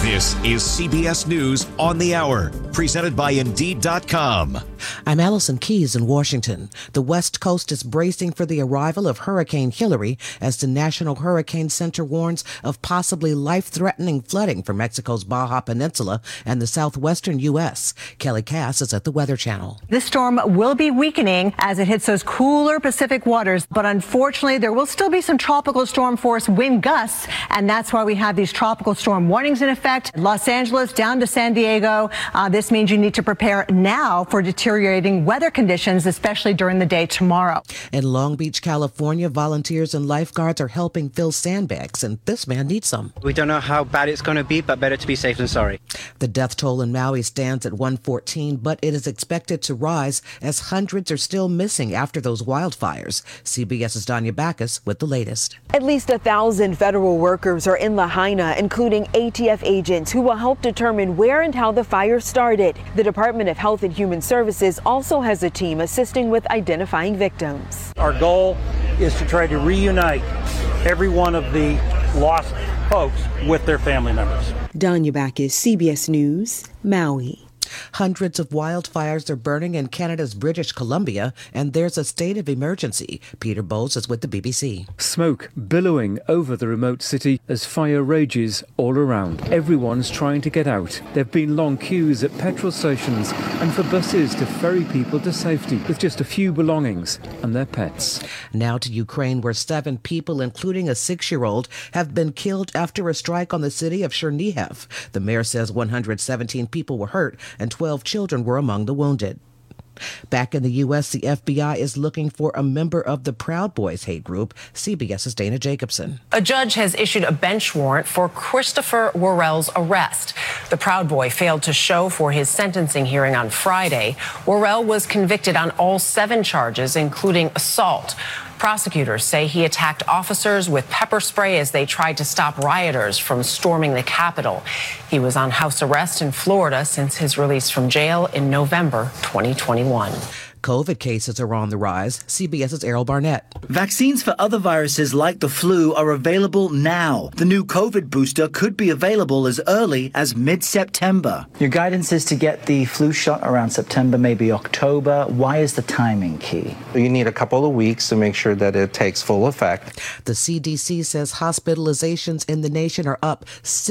This is CBS News on the Hour, presented by Indeed.com. I'm Allison Keyes in Washington. The West Coast is bracing for the arrival of Hurricane Hilary as the National Hurricane Center warns of possibly life-threatening flooding for Mexico's Baja Peninsula and the southwestern U.S. Kelly Cass is at the Weather Channel. This storm will be weakening as it hits those cooler Pacific waters, but unfortunately there will still be some tropical storm force wind gusts, and that's why we have these tropical storm warnings in effect. Los Angeles down to San Diego. This means you need to prepare now for deteriorating weather conditions, especially during the day tomorrow. In Long Beach, California, volunteers and lifeguards are helping fill sandbags, and this man needs some. We don't know how bad it's going to be, but better to be safe than sorry. The death toll in Maui stands at 114, but it is expected to rise as hundreds are still missing after those wildfires. CBS's Danya Backus with the latest. At least 1,000 federal workers are in Lahaina, including ATF agents who will help determine where and how the fire started. The Department of Health and Human Services also has a team assisting with identifying victims. Our goal is to try to reunite every one of the lost folks with their family members. Danya Backus, CBS News, Maui. Hundreds of wildfires are burning in Canada's British Columbia, and there's a state of emergency. Peter Bowles is with the BBC. Smoke billowing over the remote city as fire rages all around. Everyone's trying to get out. There have been long queues at petrol stations and for buses to ferry people to safety with just a few belongings and their pets. Now to Ukraine, where 7 people, including a 6-year-old, have been killed after a strike on the city of Chernihiv. The mayor says 117 people were hurt and 12 children were among the wounded. Back in the U.S., the FBI is looking for a member of the Proud Boys hate group. CBS's Dana Jacobson. A judge has issued a bench warrant for Christopher Worrell's arrest. The Proud Boy failed to show for his sentencing hearing on Friday. Worrell was convicted on all 7 charges, including assault. Prosecutors say he attacked officers with pepper spray as they tried to stop rioters from storming the Capitol. He was on house arrest in Florida since his release from jail in November 2021. COVID cases are on the rise. CBS's Errol Barnett. Vaccines for other viruses like the flu are available now. The new COVID booster could be available as early as mid-September. Your guidance is to get the flu shot around September, maybe October. Why is the timing key? You need a couple of weeks to make sure that it takes full effect. The CDC says hospitalizations in the nation are up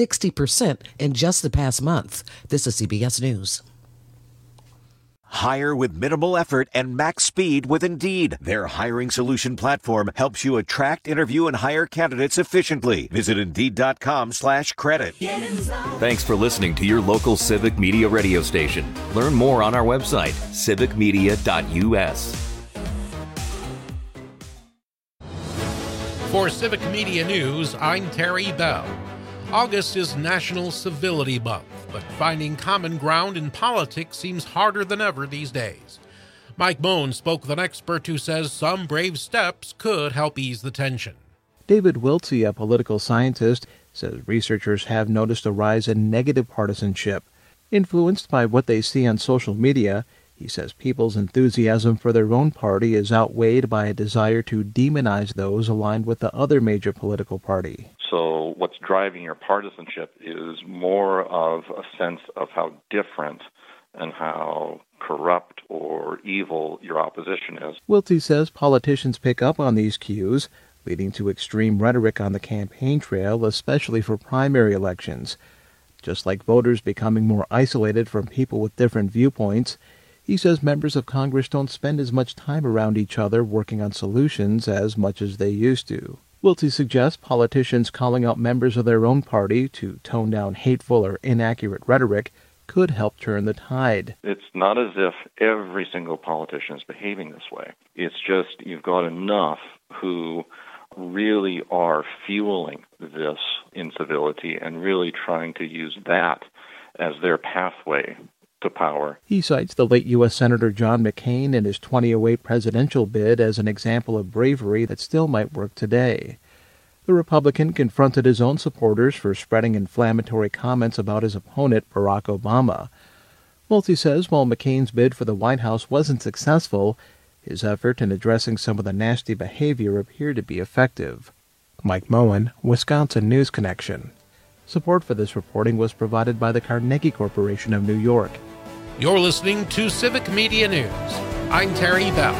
60% in just the past month. This is CBS News. Hire with minimal effort and max speed with Indeed. Their hiring solution platform helps you attract, interview, and hire candidates efficiently. Visit Indeed.com/credit. Thanks for listening to your local Civic Media radio station. Learn more on our website, civicmedia.us. For Civic Media News, I'm Terry Bell. August is National Civility Month, but finding common ground in politics seems harder than ever these days. Mike Moen spoke with an expert who says some brave steps could help ease the tension. David Wiltsey, a political scientist, says researchers have noticed a rise in negative partisanship. Influenced by what they see on social media, he says people's enthusiasm for their own party is outweighed by a desire to demonize those aligned with the other major political party. So what's driving your partisanship is more of a sense of how different and how corrupt or evil your opposition is. Wiltsey says politicians pick up on these cues, leading to extreme rhetoric on the campaign trail, especially for primary elections. Just like voters becoming more isolated from people with different viewpoints, he says members of Congress don't spend as much time around each other working on solutions as much as they used to. Wiltsey suggests politicians calling out members of their own party to tone down hateful or inaccurate rhetoric could help turn the tide. It's not as if every single politician is behaving this way. It's just you've got enough who really are fueling this incivility and really trying to use that as their pathway to power. He cites the late U.S. Senator John McCain in his 2008 presidential bid as an example of bravery that still might work today. The Republican confronted his own supporters for spreading inflammatory comments about his opponent, Barack Obama. Wiltsey says while McCain's bid for the White House wasn't successful, his effort in addressing some of the nasty behavior appeared to be effective. Mike Moen, Wisconsin News Connection. Support for this reporting was provided by the Carnegie Corporation of New York. You're listening to Civic Media News. I'm Terry Bell.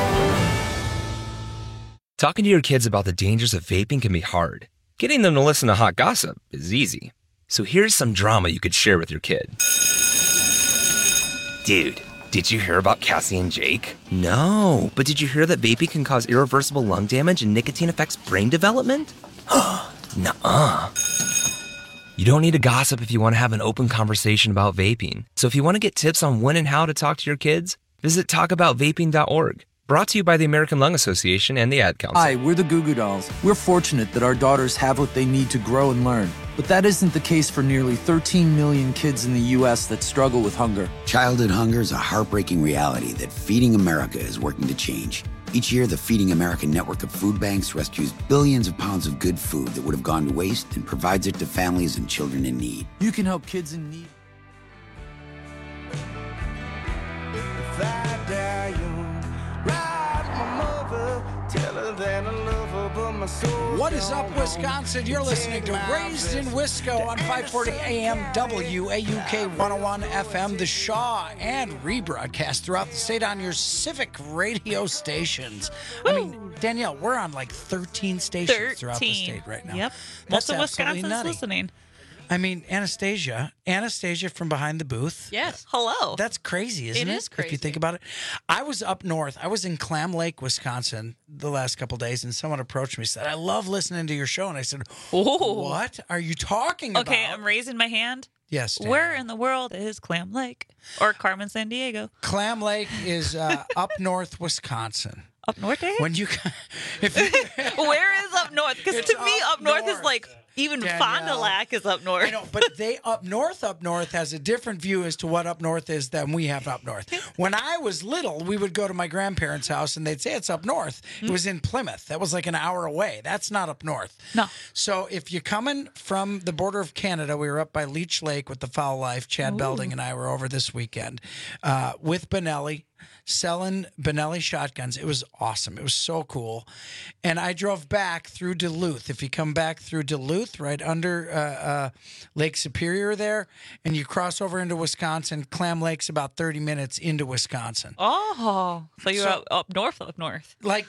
Talking to your kids about the dangers of vaping can be hard. Getting them to listen to hot gossip is easy. So here's some drama you could share with your kid. Dude, did you hear about Cassie and Jake? No, but did you hear that vaping can cause irreversible lung damage and nicotine affects brain development? Nuh-uh. You don't need to gossip if you want to have an open conversation about vaping. So if you want to get tips on when and how to talk to your kids, visit talkaboutvaping.org. Brought to you by the American Lung Association and the Ad Council. Hi, we're the Goo Goo Dolls. We're fortunate that our daughters have what they need to grow and learn. But that isn't the case for nearly 13 million kids in the U.S. that struggle with hunger. Childhood hunger is a heartbreaking reality that Feeding America is working to change. Each year, the Feeding America network of food banks rescues billions of pounds of good food that would have gone to waste and provides it to families and children in need. You can help kids in need. What is up, Wisconsin? You're listening to Raised in Wisco on 540 AM WAUK 101 FM, the Shaw, and rebroadcast throughout the state on your Civic radio stations. Woo. I mean, Danielle, we're on like 13 stations throughout the state right now. Yep. That's Most of absolutely Wisconsin's nutty. listening. I mean, Anastasia from behind the booth. Yes. Hello. That's crazy, isn't it? It is crazy. If you think about it. I was up north. I was in Clam Lake, Wisconsin the last couple of days, and someone approached me and said, I love listening to your show. And I said, what are you talking about? Okay, I'm raising my hand. Yes, Dan. Where in the world is Clam Lake or Carmen San Diego? Clam Lake is up north Wisconsin. Up north, eh? When you, Where is up north? Because to me, up north is like even Danielle. Fond du Lac is up north. I know, but they up north has a different view as to what up north is than we have up north. When I was little, we would go to my grandparents' house and they'd say it's up north. It was in Plymouth. That was like an hour away. That's not up north. No. So if you're coming from the border of Canada, we were up by Leech Lake with the Foul Life. Chad Belding and I were over this weekend with Benelli, selling Benelli shotguns. It was awesome. It was so cool. And I drove back through Duluth. If you come back through Duluth, right under Lake Superior there, and you cross over into Wisconsin, Clam Lake's about 30 minutes into Wisconsin. Oh, so you're up north. Like,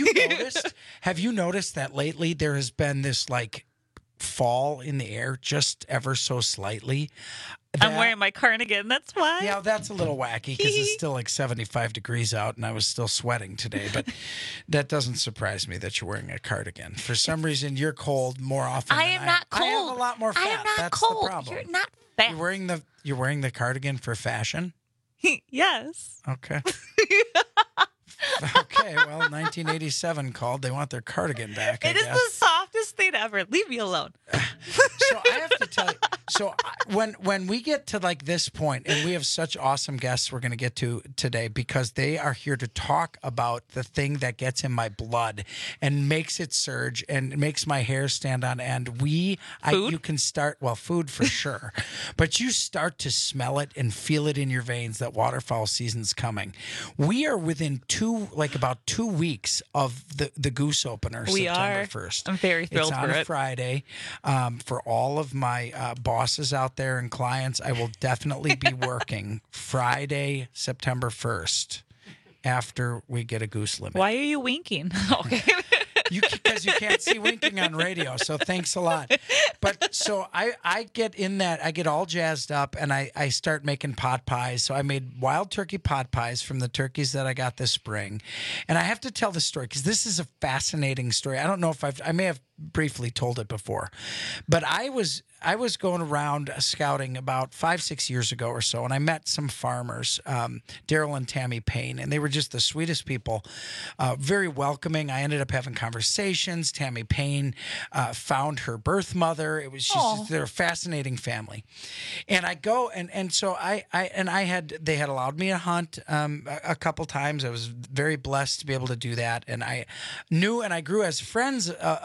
have you noticed that lately there has been this like fall in the air just ever so slightly? I'm wearing my cardigan. That's why. Yeah, that's a little wacky because it's still like 75 degrees out and I was still sweating today. But that doesn't surprise me that you're wearing a cardigan. For some reason, you're cold more often I than am not cold. I have a lot more fat. I am not That's cold. the problem. You're not fat. You're wearing the cardigan for fashion? Yes. Okay. Okay, well, 1987 called. They want their cardigan back, I It is guess. the softest thing ever. Leave me alone. So I have to tell you. So when we get to like this point, and we have such awesome guests we're going to get to today because they are here to talk about the thing that gets in my blood and makes it surge and makes my hair stand on end. You can start, food for sure, but you start to smell it and feel it in your veins that waterfowl season's coming. We are within about 2 weeks of the goose opener, September 1st. I'm very thrilled it's for on a it. Friday. For all of my bosses out there and clients, I will definitely be working Friday, September 1st, after we get a goose limit. Why are you winking? Okay. Because you can't see winking on radio, so thanks a lot. But so I get in that, I get all jazzed up, and I start making pot pies. So I made wild turkey pot pies from the turkeys that I got this spring. And I have to tell the story because this is a fascinating story. I don't know if I may have briefly told it before, but I was going around scouting about 5-6 years ago or so, and I met some farmers, Daryl and Tammy Payne, and they were just the sweetest people, very welcoming. I ended up having conversations. Tammy Payne found her birth mother. It was they're a fascinating family, and I go and so they had allowed me to hunt a couple times. I was very blessed to be able to do that, and I knew and I grew as friends of theirs.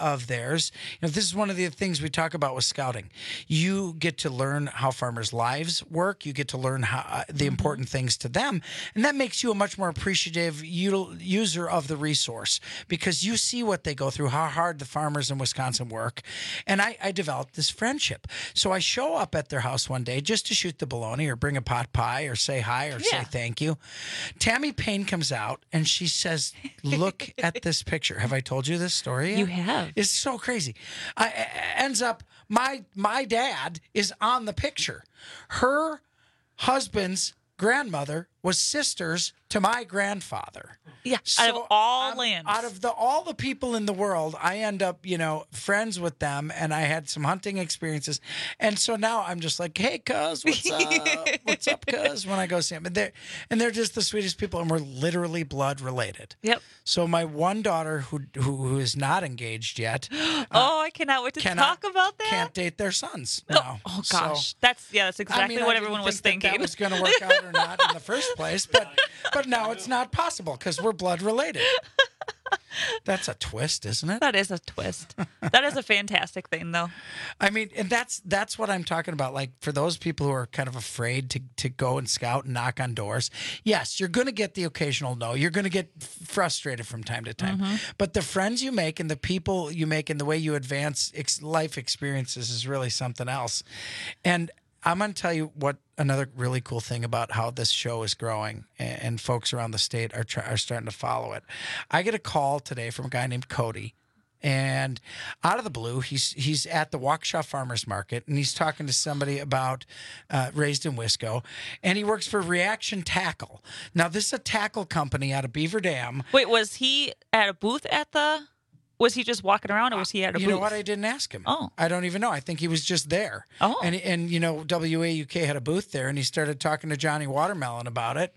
theirs. This is one of the things we talk about with scouting. You get to learn how farmers' lives work. You get to learn how the important things to them, and that makes you a much more appreciative user of the resource because you see what they go through, how hard the farmers in Wisconsin work. And I developed this friendship. So I show up at their house one day just to shoot the bologna or bring a pot pie or say hi or say thank you. Tammy Payne comes out and she says, look at this picture. Have I told you this story yet? You have. It's so crazy. Ends up, my dad is on the picture. Her husband's grandmother was sisters to my grandfather. Yeah, so out of all lands. Out of all the people in the world, I end up, friends with them, and I had some hunting experiences. And so now I'm just like, hey, cuz, what's up? What's up, cuz? When I go see them. And they're just the sweetest people, and we're literally blood related. Yep. So my one daughter, who is not engaged yet. I cannot wait to talk about that. Can't date their sons now. Oh gosh. So, that's exactly what everyone was thinking. That was going to work out or not in the first place, but now it's not possible because we're blood related. That's a twist, isn't it? That is a twist. That is a fantastic thing, though. I mean, and that's what I'm talking about. Like, for those people who are kind of afraid to go and scout and knock on doors, yes, you're going to get the occasional no. You're going to get frustrated from time to time. Mm-hmm. But the friends you make and the people you make and the way you advance life experiences is really something else. And I'm going to tell you what another really cool thing about how this show is growing, and folks around the state are starting to follow it. I get a call today from a guy named Cody, and out of the blue, he's at the Waukesha Farmers Market, and he's talking to somebody about Raised in Wisco, and he works for Reaction Tackle. Now, this is a tackle company out of Beaver Dam. Wait, was he at a booth at the... Was he just walking around, or was he at a booth? You know what? I didn't ask him. Oh. I don't even know. I think he was just there. Oh. And WAUK had a booth there, and he started talking to Johnny Watermelon about it.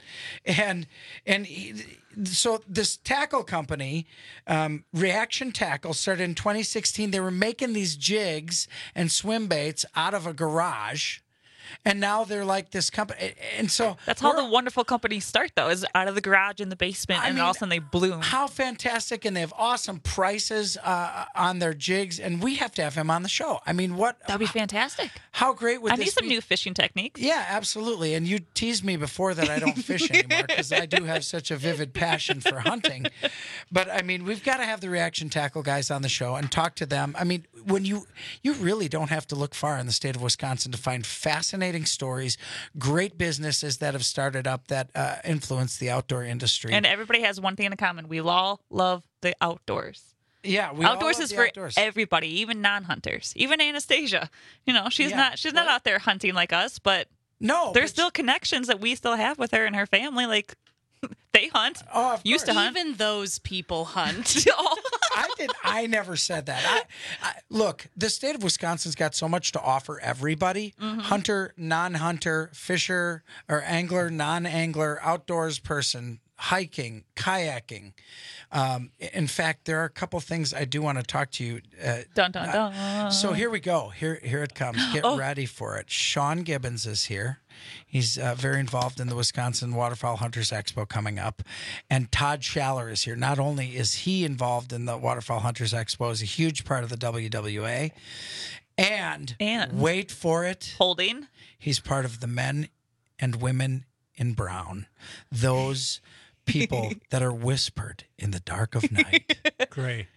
So this tackle company, Reaction Tackle, started in 2016. They were making these jigs and swim baits out of a garage. And now they're like this company. And so that's how the wonderful companies start, though, is out of the garage in the basement, and all of a sudden they bloom. How fantastic. And they have awesome prices on their jigs. And we have to have him on the show. I mean, what? That'd be fantastic. How great would this be? I need some new fishing techniques. Yeah, absolutely. And you teased me before that I don't fish anymore because I do have such a vivid passion for hunting. But, I mean, we've got to have the Reaction Tackle guys on the show and talk to them. I mean, when you really don't have to look far in the state of Wisconsin to find fascinating stories, great businesses that have started up that influence the outdoor industry. And everybody has one thing in common. We all love the outdoors. Yeah, outdoors is for everybody, even non-hunters. Even Anastasia. She's not out there hunting like us, but there's still connections that we still have with her and her family. Like, they hunt. Oh, of used to hunt. Even those people hunt. I never said that. Look, the state of Wisconsin's got so much to offer everybody. Mm-hmm. Hunter, non-hunter, fisher or angler, non-angler, outdoors person, hiking, kayaking. In fact, there are a couple things I do want to talk to you. Dun, dun, dun. So here we go. Here it comes. Get ready for it. Sean Gibbons is here. He's very involved in the Wisconsin Waterfowl Hunters Expo coming up. And Todd Schaller is here. Not only is he involved in the Waterfowl Hunters Expo, he's a huge part of the WWA. And wait for it. Holding. He's part of the Men and Women in Brown. Those people that are whispered in the dark of night. Gray.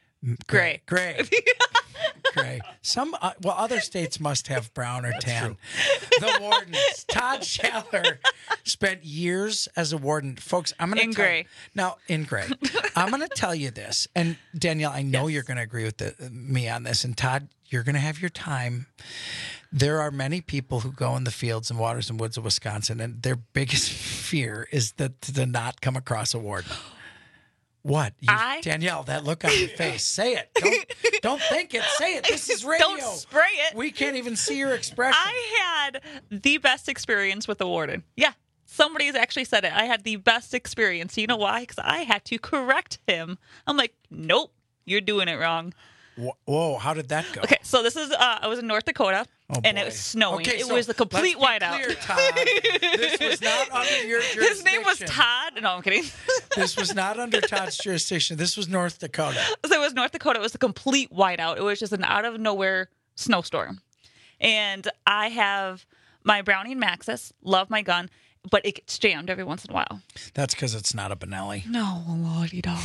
Some other states must have brown or tan. The wardens. Todd Schaller spent years as a warden. Folks, I'm going to tell you. Now, in gray. I'm going to tell you this. And Danielle, I know you're going to agree with me on this. And Todd, you're going to have your time. There are many people who go in the fields and waters and woods of Wisconsin, and their biggest fear is to not come across a warden. What? Danielle, that look on your face. Say it. Don't think it. Say it. This is radio. Don't spray it. We can't even see your expression. I had the best experience with the warden. Yeah. Somebody's actually said it. I had the best experience. You know why? Because I had to correct him. I'm like, nope, you're doing it wrong. Whoa, how did that go? Okay, so this is I was in North Dakota, and it was snowing. Okay, it so was the complete let's be whiteout. clear, Todd. This was not under your jurisdiction. His name was Todd. No, I'm kidding. This was not under Todd's jurisdiction. This was North Dakota. So it was North Dakota. It was a complete whiteout. It was just an out of nowhere snowstorm. And I have my Browning Maxus, love my gun, but it gets jammed every once in a while. That's because it's not a Benelli. No, lordy dog.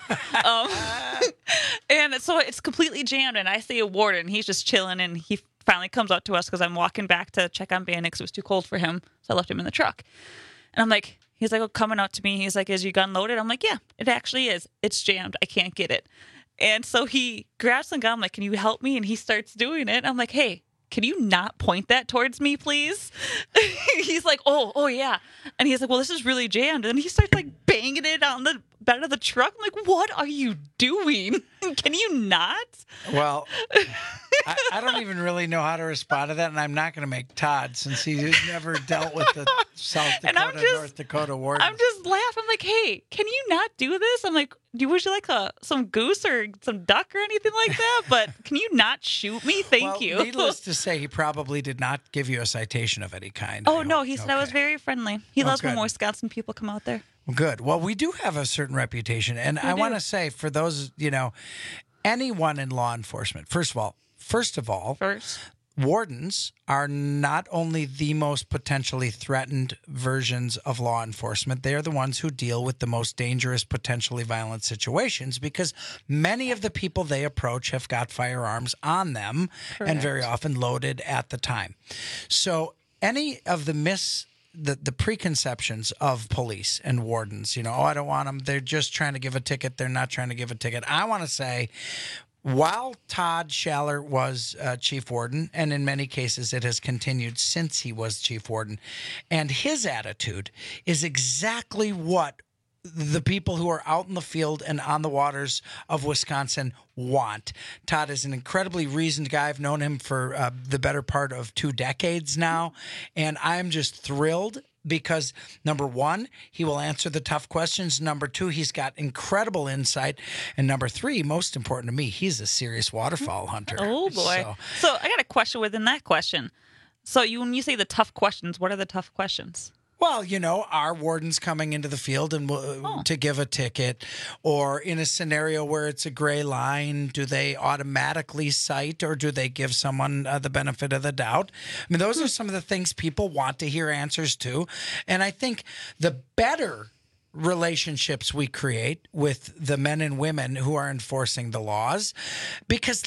And so it's completely jammed, and I see a warden. He's just chilling, and he finally comes up to us because I'm walking back to check on Bandit because it was too cold for him, so I left him in the truck. And I'm like, he's like, coming up to me. He's like, is your gun loaded? I'm like, yeah, it actually is. It's jammed. I can't get it. And so he grabs the gun. I'm like, can you help me? And he starts doing it. I'm like, hey, can you not point that towards me, please? He's like, oh, yeah. And he's like, well, this is really jammed. And he starts like banging it on the bed of the truck. I'm like, what are you doing? Can you not? Well, I don't even really know how to respond to that, and I'm not going to make Todd since he's never dealt with the South Dakota, North Dakota warden. I'm just laughing. I'm like, hey, can you not do this? I'm like, would you like some goose or some duck or anything like that? But can you not shoot me? Thank you. Needless to say, he probably did not give you a citation of any kind. Oh, no, he said I was very friendly. He loves when more Wisconsin people come out there. Good. Well, we do have a certain reputation. And I want to say for those, anyone in law enforcement, first of all, wardens are not only the most potentially threatened versions of law enforcement, they are the ones who deal with the most dangerous, potentially violent situations because many of the people they approach have got firearms on them and very often loaded at the time. So any of the preconceptions of police and wardens, I don't want them. They're just trying to give a ticket. They're not trying to give a ticket. I want to say, while Todd Schaller was chief warden, and in many cases it has continued since he was chief warden, and his attitude is exactly what the people who are out in the field and on the waters of Wisconsin want. Todd is an incredibly reasoned guy. I've known him for the better part of 2 decades now, and I'm just thrilled because, number one, he will answer the tough questions. Number two, he's got incredible insight. And number three, most important to me, he's a serious waterfowl hunter. Oh, boy. So I got a question within that question. So when you say the tough questions, what are the tough questions? Well, are wardens coming into the field and to give a ticket, or in a scenario where it's a gray line, do they automatically cite or do they give someone the benefit of the doubt? I mean, those are some of the things people want to hear answers to. And I think the better relationships we create with the men and women who are enforcing the laws, because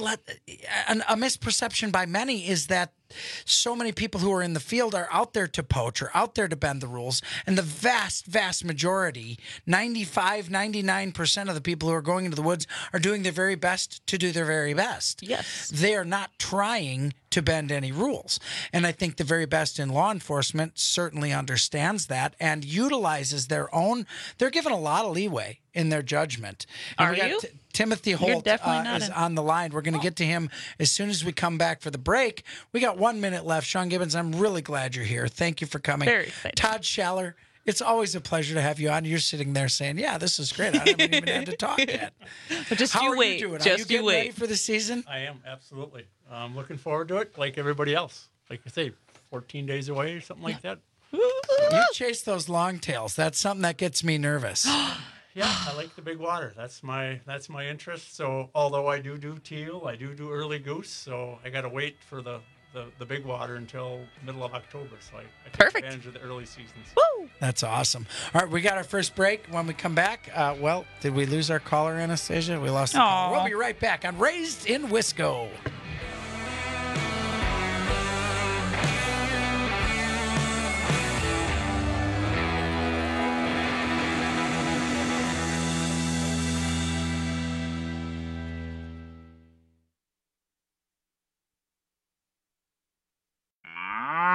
a misperception by many is that so many people who are in the field are out there to poach or out there to bend the rules. And the vast, vast majority, 95, 99% of the people who are going into the woods are doing their very best to do their very best. Yes. They are not trying to bend any rules. And I think the very best in law enforcement certainly understands that and utilizes their own. They're given a lot of leeway in their judgment. And are you? Timothy Holt is on the line. We're going to get to him as soon as we come back for the break. We got 1 minute left. Sean Gibbons, I'm really glad you're here. Thank you for coming. Very excited. Todd Schaller, it's always a pleasure to have you on. You're sitting there saying, yeah, this is great. I haven't even had to talk yet. But just How you are wait. you doing? Just are you getting wait. ready for the season? I am, absolutely. I'm looking forward to it like everybody else. Like I say, 14 days away or something like that. You chase those long tails. That's something that gets me nervous. Yeah, I like the big water. That's my interest. So although I do teal, I do early goose. So I got to wait for the big water until middle of October. So I take advantage of the early seasons. Woo! That's awesome. All right, we got our first break. When we come back, did we lose our caller, Anastasia? We lost the caller. We'll be right back on Raised in Wisco.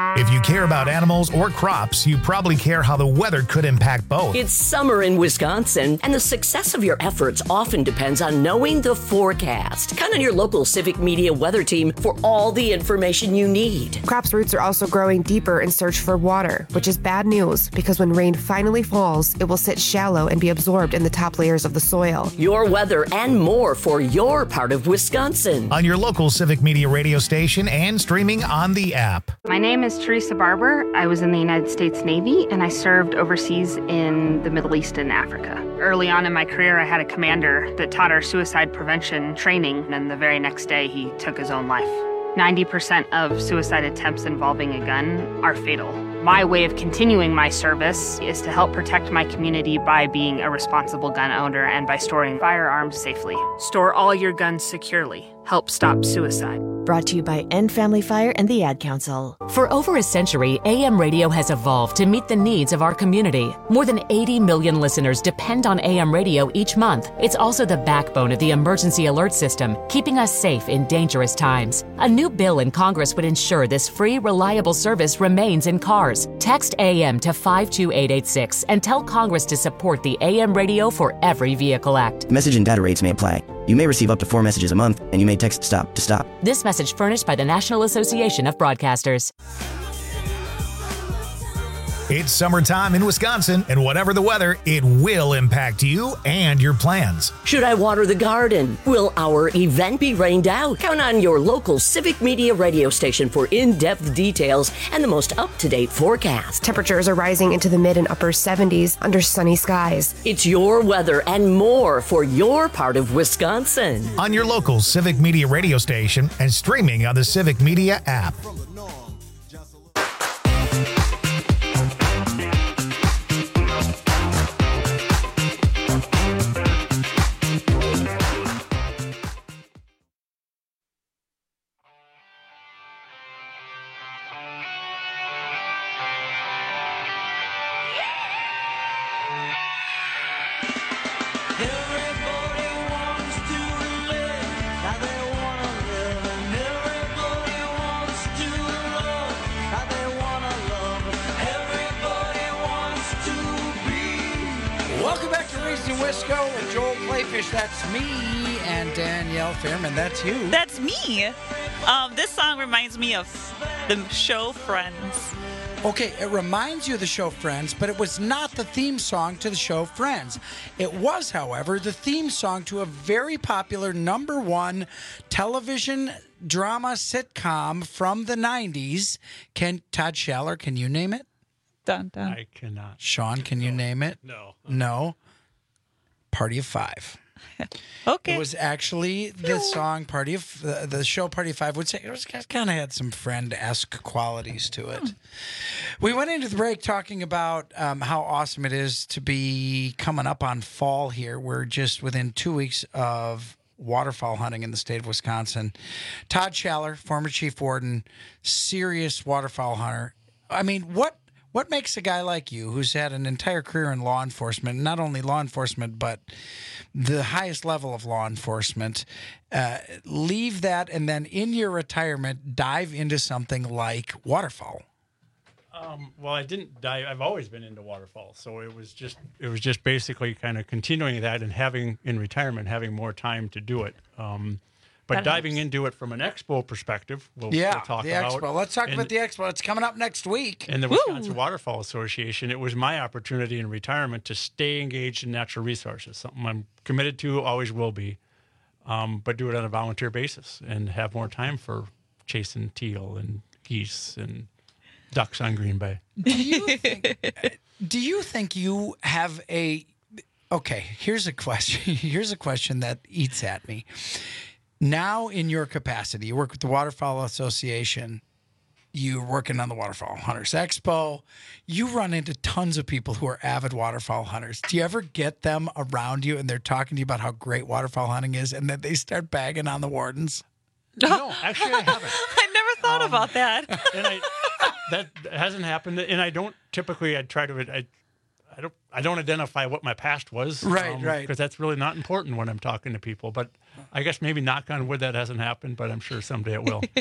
If you care about animals or crops, you probably care how the weather could impact both. It's summer in Wisconsin, and the success of your efforts often depends on knowing the forecast. Count on your local Civic Media weather team for all the information you need. Crops' roots are also growing deeper in search for water, which is bad news because when rain finally falls, it will sit shallow and be absorbed in the top layers of the soil. Your weather and more for your part of Wisconsin. On your local Civic Media radio station and streaming on the app. My name is Teresa Barber. I was in the United States Navy, and I served overseas in the Middle East and Africa. Early on in my career, I had a commander that taught our suicide prevention training, and the very next day, he took his own life. 90% of suicide attempts involving a gun are fatal. My way of continuing my service is to help protect my community by being a responsible gun owner and by storing firearms safely. Store all your guns securely. Help stop suicide. Brought to you by End Family Fire and the Ad Council. For over a century, AM radio has evolved to meet the needs of our community. More than 80 million listeners depend on AM radio each month. It's also the backbone of the emergency alert system, keeping us safe in dangerous times. A new bill in Congress would ensure this free, reliable service remains in cars. Text AM to 52886 and tell Congress to support the AM Radio for Every Vehicle Act. Message and data rates may apply. You may receive up to 4 messages a month, and you may text STOP to stop. This message furnished by the National Association of Broadcasters. It's summertime in Wisconsin, and whatever the weather, it will impact you and your plans. Should I water the garden? Will our event be rained out? Count on your local Civic Media radio station for in-depth details and the most up-to-date forecast. Temperatures are rising into the mid and upper 70s under sunny skies. It's your weather and more for your part of Wisconsin. On your local Civic Media radio station and streaming on the Civic Media app. With Joel Playfish, that's me, and Danielle Fairman, that's you. That's me. This song reminds me of the show Friends. Okay, it reminds you of the show Friends, but it was not the theme song to the show Friends. It was, however, the theme song to a very popular #1 television drama sitcom from the 90s. Todd Schaller, can you name it? Dun, dun. I cannot. Sean, can you name it? No. No? Party of Five. Okay. It was actually the song Party of the show Party of Five would say it kind of had some Friend-esque qualities to it. We went into the break talking about how awesome it is to be coming up on fall here. We're just within 2 weeks of waterfowl hunting in the state of Wisconsin. Todd Schaller, former chief warden, serious waterfowl hunter. I mean, what makes a guy like you, who's had an entire career in law enforcement, not only law enforcement, but the highest level of law enforcement, leave that and then in your retirement dive into something like waterfowl? Well, I didn't dive. I've always been into waterfowl, so it was just basically kind of continuing that and having more time to do it. But diving into it from an expo perspective, we'll talk the about. Expo. Let's talk about the Expo. It's coming up next week. In the Wisconsin Waterfowl Association, it was my opportunity in retirement to stay engaged in natural resources, something I'm committed to, always will be, but do it on a volunteer basis and have more time for chasing teal and geese and ducks on Green Bay. Do you think you have a... Okay, here's a question. Here's a question that eats at me. Now, in your capacity, you work with the Waterfowl Association, you're working on the Waterfowl Hunters Expo, you run into tons of people who are avid waterfowl hunters. Do you ever get them around you and they're talking to you about how great waterfowl hunting is and then they start bagging on the wardens? No, actually I haven't. I never thought about that. And that hasn't happened. And I don't typically, I I don't identify what my past was. Right. Because that's really not important when I'm talking to people. But I guess maybe knock on wood that hasn't happened, but I'm sure someday it will.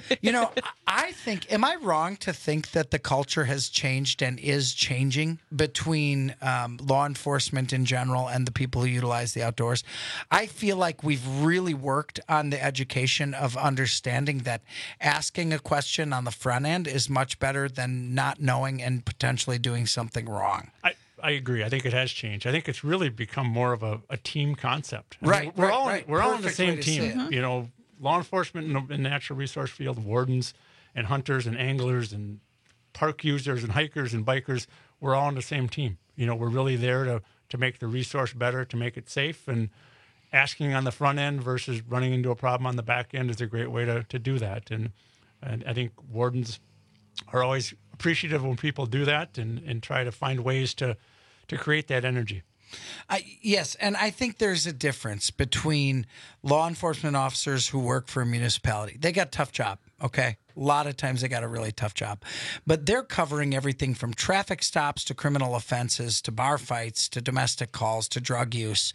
I think, am I wrong to think that the culture has changed and is changing between law enforcement in general and the people who utilize the outdoors? I feel like we've really worked on the education of understanding that asking a question on the front end is much better than not knowing and potentially doing something wrong. I agree. I think it has changed. I think it's really become more of a team concept. Right. We're all on the same Perfect way to team. say it. Law enforcement in the natural resource field, wardens and hunters and anglers and park users and hikers and bikers, we're all on the same team. We're really there to make the resource better, to make it safe, and asking on the front end versus running into a problem on the back end is a great way to do that. And I think wardens are always appreciative when people do that and try to find ways to create that energy. Yes, and I think there's a difference between law enforcement officers who work for a municipality. They got a tough job, okay? A lot of times they got a really tough job. But they're covering everything from traffic stops to criminal offenses to bar fights to domestic calls to drug use.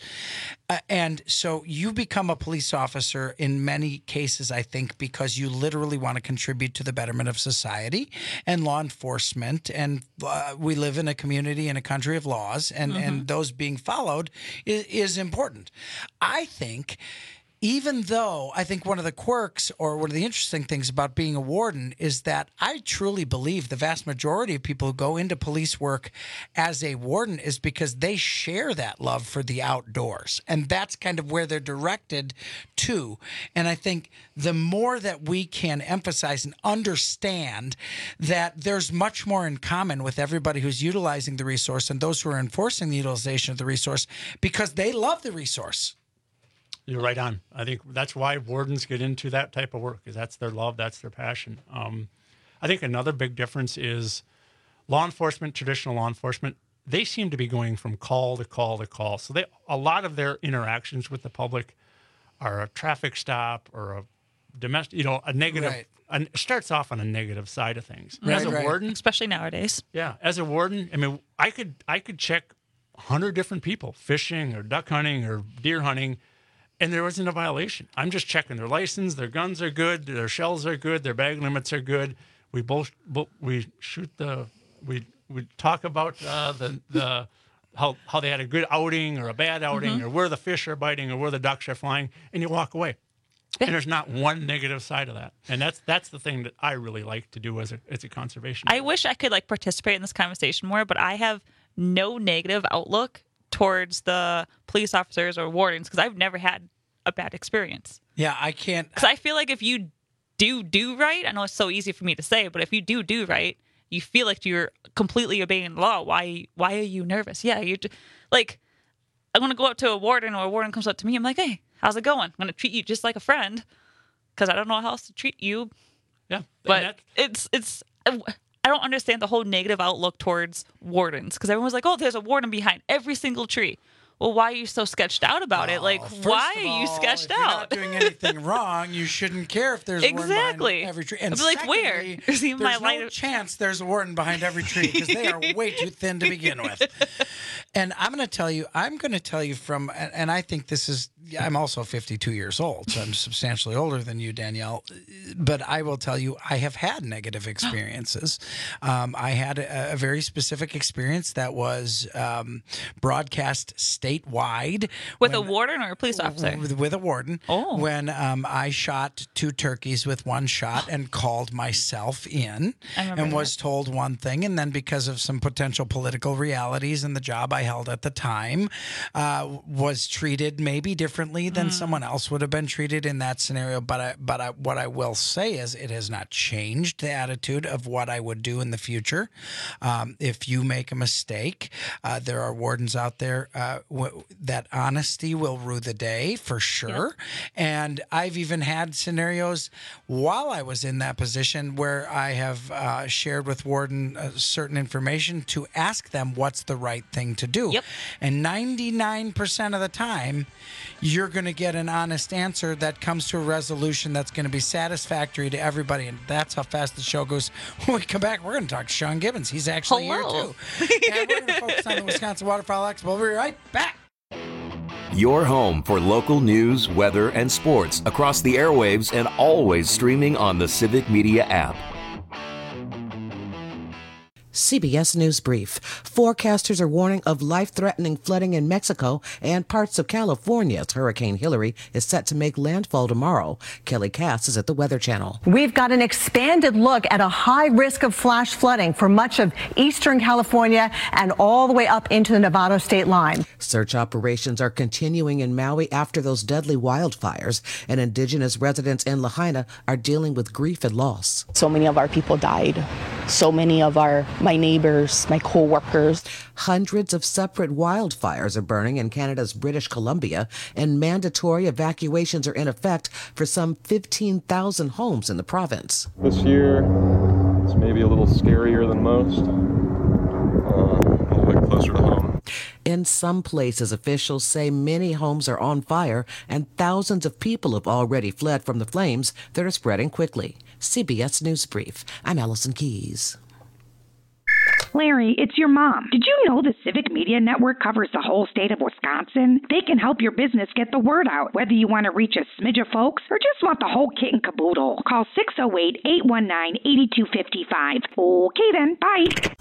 And so you become a police officer in many cases, I think, because you literally want to contribute to the betterment of society and law enforcement. And we live in a community and a country of laws, and those being followed is important. I think... Even though I think one of the quirks or one of the interesting things about being a warden is that I truly believe the vast majority of people who go into police work as a warden is because they share that love for the outdoors. And that's kind of where they're directed to. And I think the more that we can emphasize and understand that there's much more in common with everybody who's utilizing the resource and those who are enforcing the utilization of the resource because they love the resource. You're right on. I think that's why wardens get into that type of work, because that's their love, that's their passion. I think another big difference is law enforcement, traditional law enforcement, they seem to be going from call to call to call. So a lot of their interactions with the public are a traffic stop or a domestic, a negative. Right. It starts off on a negative side of things. Right, as a warden, especially nowadays. Yeah, as a warden, I mean, I could check 100 different people fishing or duck hunting or deer hunting, and there wasn't a violation. I'm just checking their license, their guns are good, their shells are good, their bag limits are good. We talk about how they had a good outing or a bad outing, or where the fish are biting or where the ducks are flying, and you walk away. And there's not one negative side of that. And that's the thing that I really like to do as a conservation. I wish I could participate in this conversation more, but I have no negative outlook towards the police officers or wardens because I've never had a bad experience. Yeah, I can't. Because I feel like if you do right, I know it's so easy for me to say, but if you do right, you feel like you're completely obeying the law. Why are you nervous? Yeah, I'm going to go up to a warden, or a warden comes up to me. I'm like, hey, how's it going? I'm going to treat you just like a friend because I don't know how else to treat you. Yeah, but I don't understand the whole negative outlook towards wardens because everyone's like, oh, there's a warden behind every single tree. Well, why are you so sketched out about it? Why are you sketched out? If you're not doing anything wrong, you shouldn't care if there's a warden behind every tree. And I'd be where? There's no chance there's a warden behind every tree because they are way too thin to begin with. And I'm going to tell you from, and I think this is, I'm also 52 years old, so I'm substantially older than you, Danielle. But I will tell you, I have had negative experiences. I had a very specific experience that was broadcast statewide. With a warden or a police officer? With a warden. Oh. When I shot 2 turkeys with one shot and called myself in and was told one thing. And then because of some potential political realities in the job I held at the time, was treated maybe differently than someone else would have been treated in that scenario. But what I will say is it has not changed the attitude of what I would do in the future. If you make a mistake, there are wardens out there that honesty will rue the day for sure. Yep. And I've even had scenarios while I was in that position where I have shared with warden certain information to ask them what's the right thing to do. Yep. And 99% of the time, you're going to get an honest answer that comes to a resolution that's going to be satisfactory to everybody. And that's how fast the show goes. When we come back, we're going to talk to Sean Gibbons. He's actually here, too. And we're going to focus on the Wisconsin Waterfowl Expo. We'll be right back. Your home for local news, weather, and sports across the airwaves and always streaming on the Civic Media app. CBS News Brief. Forecasters are warning of life-threatening flooding in Mexico and parts of California as Hurricane Hilary is set to make landfall tomorrow. Kelly Cass is at the Weather Channel. We've got an expanded look at a high risk of flash flooding for much of eastern California and all the way up into the Nevada state line. Search operations are continuing in Maui after those deadly wildfires, and indigenous residents in Lahaina are dealing with grief and loss. So many of our people died. So many of my neighbors, my co-workers. Hundreds of separate wildfires are burning in Canada's British Columbia, and mandatory evacuations are in effect for some 15,000 homes in the province. This year, it's maybe a little scarier than most. A little bit closer to home. In some places, officials say many homes are on fire and thousands of people have already fled from the flames that are spreading quickly. CBS News Brief. I'm Allison Keys. Larry, it's your mom. Did you know the Civic Media Network covers the whole state of Wisconsin? They can help your business get the word out, whether you want to reach a smidge of folks or just want the whole kit and caboodle. Call 608-819-8255. Okay then, bye.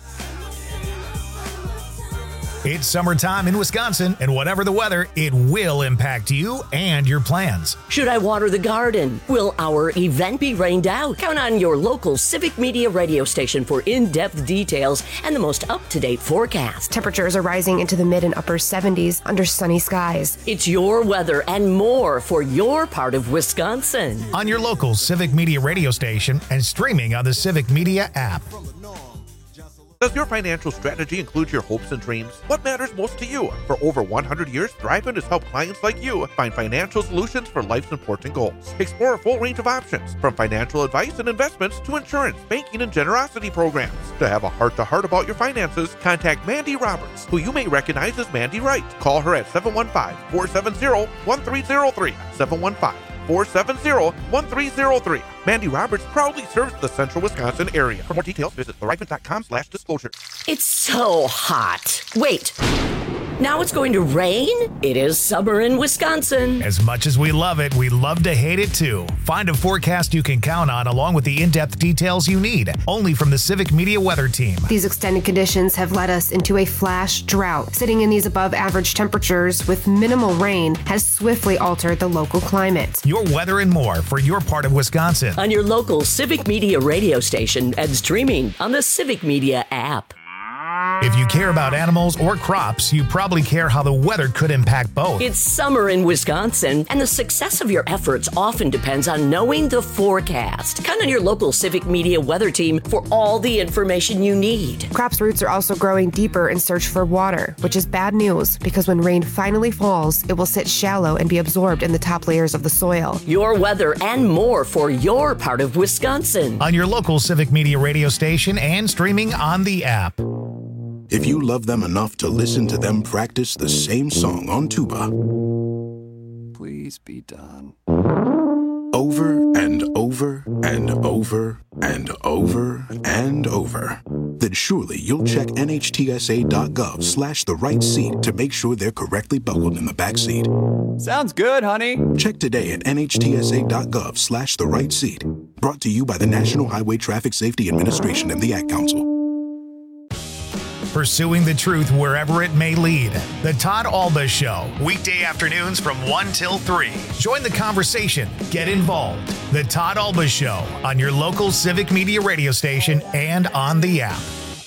It's summertime in Wisconsin, and whatever the weather, it will impact you and your plans. Should I water the garden? Will our event be rained out? Count on your local Civic Media radio station for in-depth details and the most up-to-date forecast. Temperatures are rising into the mid and upper 70s under sunny skies. It's your weather and more for your part of Wisconsin. On your local Civic Media radio station and streaming on the Civic Media app. Does your financial strategy include your hopes and dreams? What matters most to you? For over 100 years, Thrivent has helped clients like you find financial solutions for life's important goals. Explore a full range of options, from financial advice and investments to insurance, banking, and generosity programs. To have a heart-to-heart about your finances, contact Mandy Roberts, who you may recognize as Mandy Wright. Call her at 715-470-1303. 715-470-1303. Mandy Roberts proudly serves the central Wisconsin area. For more details, visit thrivent.com/disclosure. It's so hot. Wait. Now it's going to rain? It is summer in Wisconsin. As much as we love it, we love to hate it too. Find a forecast you can count on along with the in-depth details you need. Only from the Civic Media Weather Team. These extended conditions have led us into a flash drought. Sitting in these above average temperatures with minimal rain has swiftly altered the local climate. Your weather and more for your part of Wisconsin. On your local Civic Media radio station and streaming on the Civic Media app. If you care about animals or crops, you probably care how the weather could impact both. It's summer in Wisconsin, and the success of your efforts often depends on knowing the forecast. Count on your local Civic Media weather team for all the information you need. Crops' roots are also growing deeper in search for water, which is bad news because when rain finally falls, it will sit shallow and be absorbed in the top layers of the soil. Your weather and more for your part of Wisconsin. On your local Civic Media radio station and streaming on the app. If you love them enough to listen to them practice the same song on tuba, please be done. Over and over and over and over and over, then surely you'll check nhtsa.gov/the right seat to make sure they're correctly buckled in the back seat. Sounds good, honey. Check today at nhtsa.gov/the right seat. Brought to you by the National Highway Traffic Safety Administration and the Ad Council. Pursuing the truth wherever it may lead. The Todd Alba Show, weekday afternoons from 1 till 3. Join the conversation. Get involved. The Todd Alba Show on your local Civic Media radio station and on the app.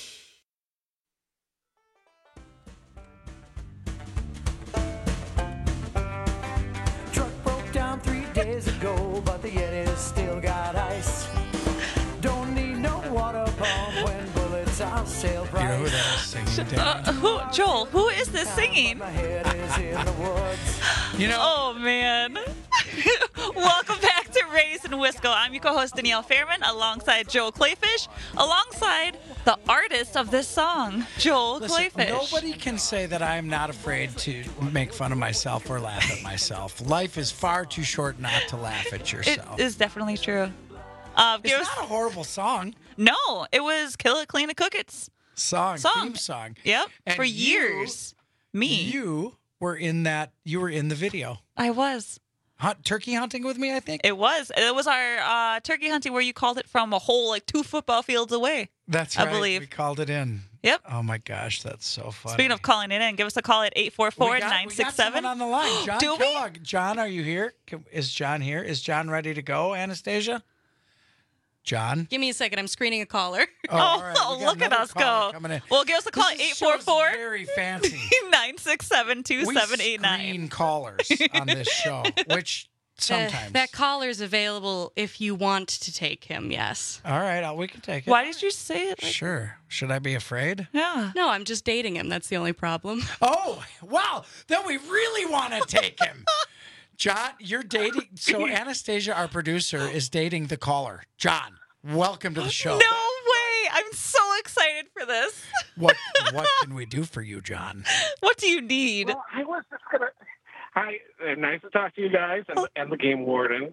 Truck broke down 3 days ago, but the Yeti's still got ice. Don't need no water pump when bullets are sale price. You know who that is singing? Joel, who is this singing? You know, oh man. Welcome back to Raised Jason Wisco. I'm your co-host, Danielle Fairman, alongside Joel Clayfish, alongside the artist of this song, Joel Clayfish. Nobody can say that I'm not afraid to make fun of myself or laugh at myself. Life is far too short not to laugh at yourself. It is definitely true. It's not a horrible song. No, it was Kill It, Clean It, Cook It's theme song. Yep, And for years. You were in that. You were in the video. I was. Turkey hunting with me, I think. It was. It was our turkey hunting where you called it from a whole 2 football fields away. That's right. I believe. We called it in. Yep. Oh my gosh, that's so funny. Speaking of calling it in, give us a call at 844-967. We got someone on the line. John Do Kellogg. John, are you here? Is John here? Is John ready to go, Anastasia? John? Give me a second. I'm screening a caller. All right. Look at us go. Well, give us a call at 844 very fancy. 967-2789. We screen callers on this show, which sometimes. That caller's available if you want to take him, yes. All right, we can take it. Why did you say it? Sure. Should I be afraid? Yeah. No, I'm just dating him. That's the only problem. Oh, wow. Then we really want to take him. John, you're dating. So Anastasia, our producer, is dating the caller. John, welcome to the show. No way. I'm so excited for this. What can we do for you, John? What do you need? Well, I was just going to... Hi, nice to talk to you guys and the game warden.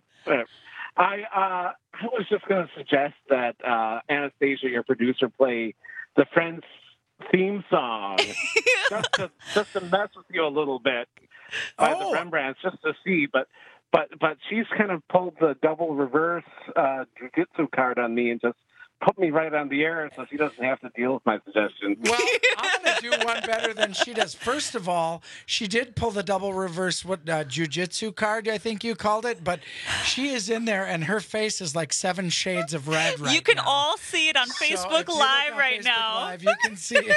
I was just going to suggest that Anastasia, your producer, play the Friends theme song just to mess with you a little bit by the Rembrandts, just to see. But she's kind of pulled the double reverse jiu-jitsu card on me and just put me right on the air so she doesn't have to deal with my suggestions. Well, I'm going to do one better than she does. First of all, she did pull the double reverse jiu-jitsu card, I think you called it, but she is in there and her face is like 7 shades of red right now. You can all see it on Facebook Live right now. Live, you can see it.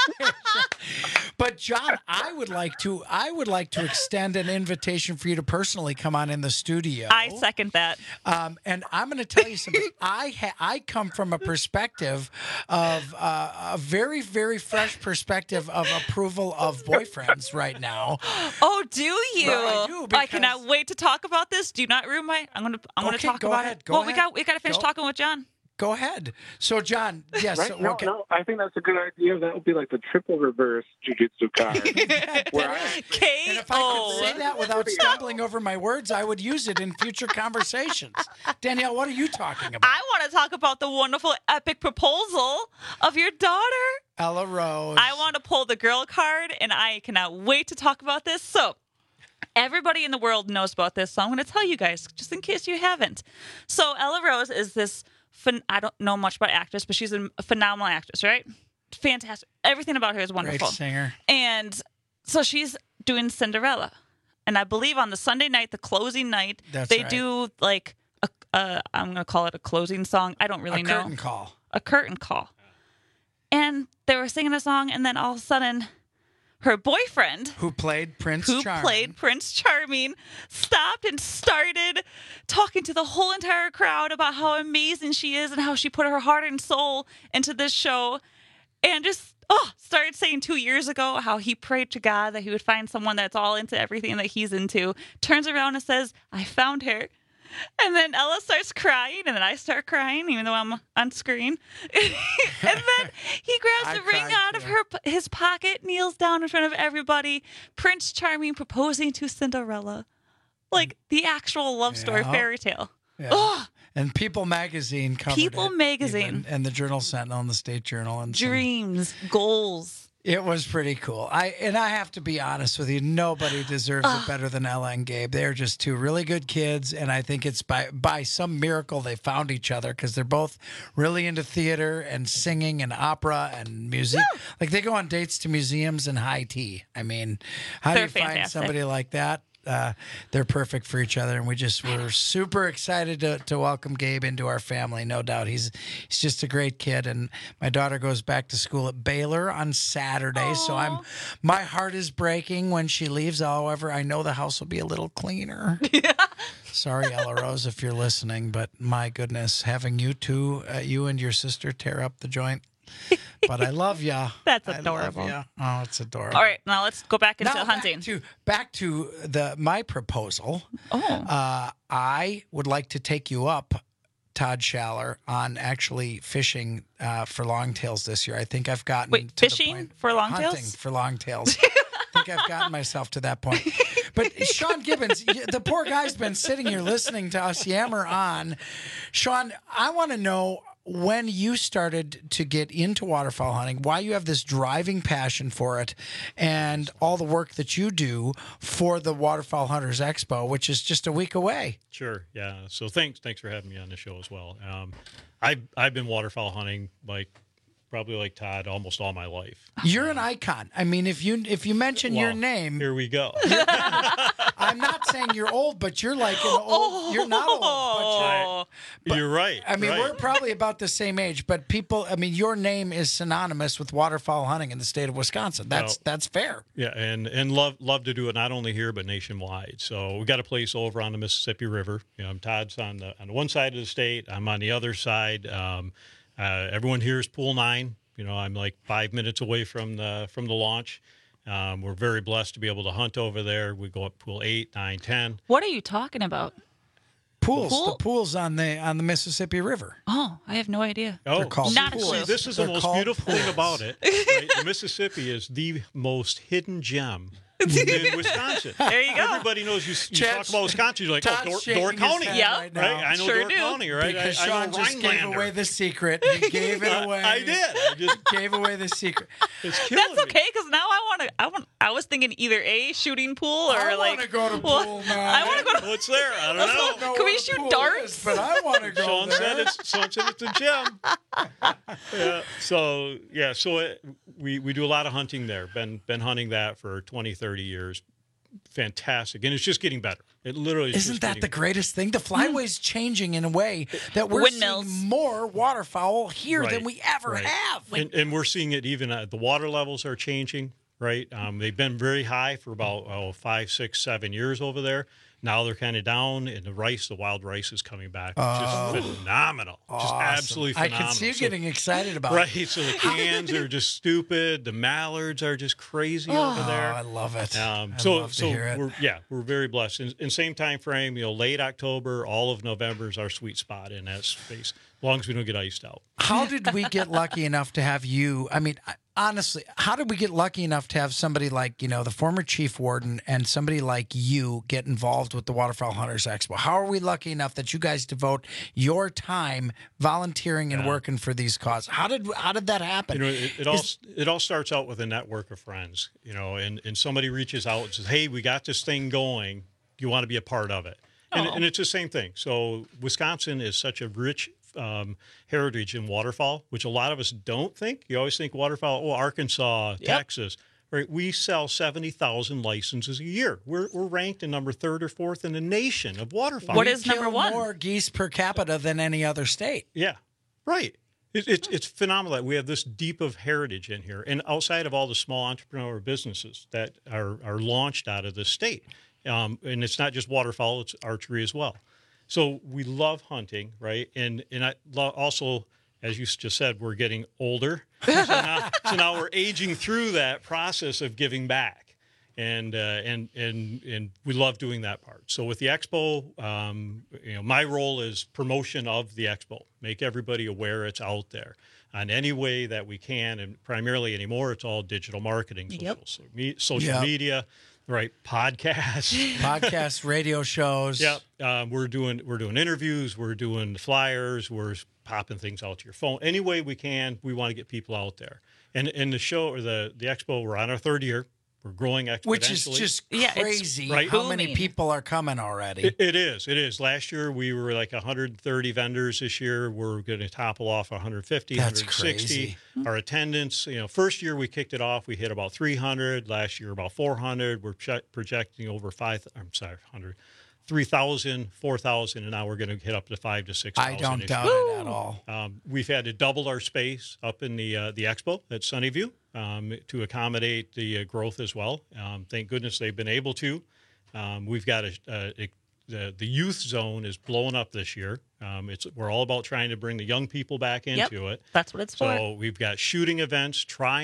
But John, I would like to extend an invitation for you to personally come on in the studio. I second that. And I'm going to tell you something. I come from a perspective of a very, very fresh perspective of approval of boyfriends right now. Oh, do you? I do. I cannot wait to talk about this. Do not ruin my. I'm gonna talk about it. Go ahead. We got to finish talking with John. Go ahead. So, John, yes. Right? No, I think that's a good idea. That would be like the triple reverse jiu-jitsu card. And if I could say that without stumbling over my words, I would use it in future conversations. Danielle, what are you talking about? I want to talk about the wonderful epic proposal of your daughter, Ella Rose. I want to pull the girl card, and I cannot wait to talk about this. So, everybody in the world knows about this, so I'm going to tell you guys, just in case you haven't. So, Ella Rose is this... I don't know much about actress, but she's a phenomenal actress, right? Fantastic. Everything about her is wonderful. Great singer. And so she's doing Cinderella. And I believe on the Sunday night, the closing night, they do like, I'm going to call it a closing song. I don't really know. A curtain call. A curtain call. And they were singing a song, and then all of a sudden... her boyfriend, who played Prince Charming, stopped and started talking to the whole entire crowd about how amazing she is and how she put her heart and soul into this show, and just started saying 2 years ago how he prayed to God that he would find someone that's all into everything that he's into. Turns around and says, "I found her." And then Ella starts crying, and then I start crying, even though I'm on screen. And then he grabs the ring out of his pocket, kneels down in front of everybody. Prince Charming proposing to Cinderella. Like the actual love story fairy tale. Yeah. And People Magazine covered People Magazine. And the Journal Sentinel and the State Journal. And dreams, goals. It was pretty cool. I have to be honest with you, nobody deserves it better than Ella and Gabe. They're just 2 really good kids, and I think it's by some miracle they found each other because they're both really into theater and singing and opera and music. Woo! Like they go on dates to museums and high tea. I mean, how do you find somebody like that? They're perfect for each other, and we're super excited to welcome Gabe into our family. No doubt, he's just a great kid. And my daughter goes back to school at Baylor on Saturday, Aww. so my heart is breaking when she leaves. However, I know the house will be a little cleaner. Sorry, Ella Rose, if you're listening, but my goodness, having you and your sister tear up the joint. But I love you. That's adorable. Oh, it's adorable. All right, now let's go back into Now hunting. Back to my proposal. Oh. I would like to take you up, Todd Schaller, on actually fishing for longtails this year. I think I've gotten to fishing the point, for longtails? Hunting for longtails. I think I've gotten myself to that point. But Sean Gibbons, the poor guy's been sitting here listening to us yammer on. Sean, I want to know when you started to get into waterfowl hunting, why you have this driving passion for it, and all the work that you do for the Waterfowl Hunters Expo, which is just a week away. Sure, yeah. So thanks for having me on the show as well. I've been waterfowl hunting probably like Todd almost all my life. You're an icon. I mean, if you mention your name, here we go. I'm not saying you're old, but you're like an old. You're not old, but you're right. I mean, right. we're probably about the same age, but people. I mean, your name is synonymous with waterfowl hunting in the state of Wisconsin. That's fair. Yeah, and love to do it not only here but nationwide. So we got a place over on the Mississippi River. Todd's on the one side of the state. I'm on the other side. Everyone here is Pool 9. I'm like 5 minutes away from the launch. We're very blessed to be able to hunt over there. We go up Pool 8, 9, 10. What are you talking about? Pools. The pools on the Mississippi River. Oh, I have no idea. They're called not pools. a clue. This is the most beautiful thing about it. Right? The Mississippi is the most hidden gem in Wisconsin. There you go. Everybody knows you talk about Wisconsin. You're like, Door County. Yep. Right? I know Sure Door do. County, right? Because I Sean know just gave Rhinelander. away the secret. He gave it away. I did. I just gave away the secret. It's killing That's okay, because now I was thinking either A, shooting pool, or I like. want to go to pool, man. I want to go to. What's there? I don't know. Can we shoot darts? But I want to go Sean there. said it's a gem. So we do a lot of hunting there. Been hunting that for 20, 30 years. Fantastic, and it's just getting better. It literally isn't that the greatest thing? The flyway's changing in a way that we're Windmills. seeing more waterfowl here than we ever Right. have. And we're seeing it even the water levels are changing. Right, they've been very high for about 5, 6, 7 years over there. Now they're kind of down, and the wild rice is coming back. Just phenomenal. Just Awesome. absolutely phenomenal. I can see you getting excited about right, it. so the cans are just stupid. The mallards are just crazy over there. I love it. So love to hear it. we're very blessed. In same time frame, late October, all of November is our sweet spot in that space, as long as we don't get iced out. How did we get lucky enough to have you? I mean, honestly, how did we get lucky enough to have somebody like, the former chief warden and somebody like you get involved with the Waterfowl Hunters Expo? How are we lucky enough that you guys devote your time volunteering and working for these causes? How did that happen? It all starts out with a network of friends, and somebody reaches out and says, "Hey, we got this thing going. You want to be a part of it?" And it's the same thing. So Wisconsin is such a rich heritage in waterfowl, which a lot of us don't think. You always think waterfowl, Arkansas, Texas. Right? We sell 70,000 licenses a year. We're ranked in number 3rd or 4th in the nation of waterfowl. What is number one? More geese per capita than any other state. Yeah, right. It's phenomenal that we have this deep of heritage in here, and outside of all the small entrepreneur businesses that are launched out of the state. And it's not just waterfowl; it's archery as well. So we love hunting, right? And I also, as you just said, we're getting older. So now we're aging through that process of giving back, and we love doing that part. So with the expo, my role is promotion of the expo, make everybody aware it's out there on any way that we can, and primarily anymore it's all digital marketing, social media. Right, podcasts, radio shows. Yeah, we're doing interviews, we're doing flyers, we're popping things out to your phone. Any way we can, we want to get people out there. And in the show or the expo, we're on our 3rd year. We're growing exponentially. Which is just crazy how many people are coming already. It is. Last year, we were like 130 vendors. This year, we're going to topple off 150, That's 160. Crazy. Our attendance, first year we kicked it off, we hit about 300. Last year, about 400. We're projecting over 3,000, 4,000, and now we're going to hit up to 5,000 to 6,000. I don't doubt it at all. We've had to double our space up in the expo at Sunnyview to accommodate the growth as well. Thank goodness they've been able to. We've got the youth zone is blowing up this year. We're all about trying to bring the young people back into it. That's what it's for. So we've got shooting events,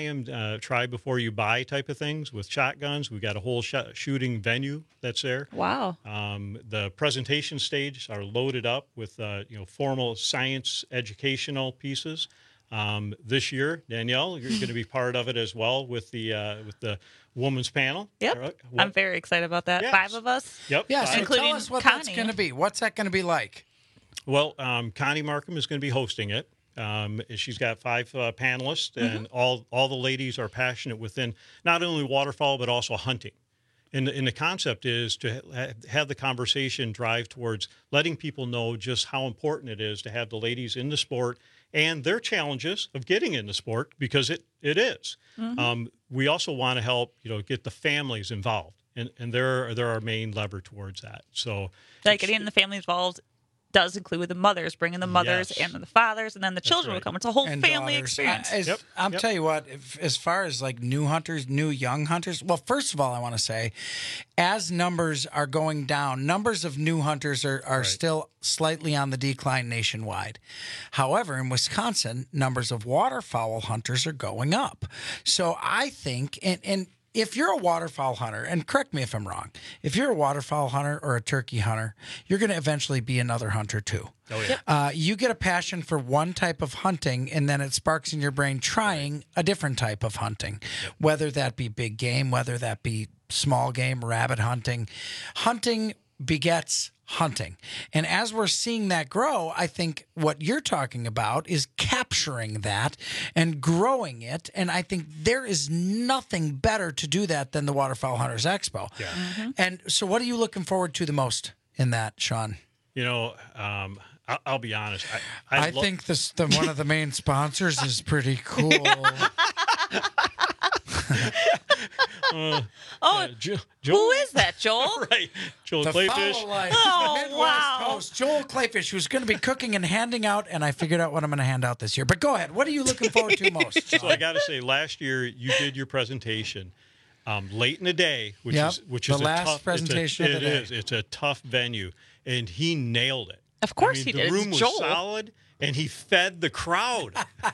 try before you buy type of things with shotguns. We've got a whole shooting venue that's there. Wow. The presentation stage are loaded up with formal science educational pieces. This year, Danielle, you're going to be part of it as well with the women's panel. Yep. I'm very excited about that. Yes. 5 of us. Yep. Yeah, so including tell us what Connie. that's going to be. What's that going to be like? Well, Connie Markham is going to be hosting it. She's got 5 panelists, and all the ladies are passionate within not only waterfowl but also hunting. And the concept is to have the conversation drive towards letting people know just how important it is to have the ladies in the sport and their challenges of getting in the sport, because it is. We also want to help get the families involved, and they're our main lever towards that. So Getting the families involved does include the mothers, bringing the mothers and then the fathers, and then the children will come. It's a whole family experience. I'm tell you what, as far as like new hunters, new young hunters, well, first of all, I want to say, as numbers are going down, numbers of new hunters are still slightly on the decline nationwide. However, in Wisconsin, numbers of waterfowl hunters are going up. So I think, and if you're a waterfowl hunter, and correct me if I'm wrong, if you're a waterfowl hunter or a turkey hunter, you're going to eventually be another hunter too. Oh, yeah. You get a passion for one type of hunting, and then it sparks in your brain trying a different type of hunting, whether that be big game, whether that be small game, rabbit hunting. Hunting begets hunting. And as we're seeing that grow, I think what you're talking about is capturing that and growing it. And I think there is nothing better to do that than the Waterfowl Hunters Expo. Yeah. And so what are you looking forward to the most in that, Sean? I'll be honest. I think one of the main sponsors is pretty cool. Who is that, Joel? Right, Joel The Clayfish. Fowl Life, Oh, Midwest wow. host, Joel Clayfish, who's going to be cooking and handing out, and I figured out what I'm going to hand out this year. But go ahead. What are you looking forward to most? So I got to say, last year you did your presentation late in the day, which is the a last tough presentation of the day. It's a tough venue, and he nailed it. Of course he the did. room It's was Joel. solid, and he fed the crowd.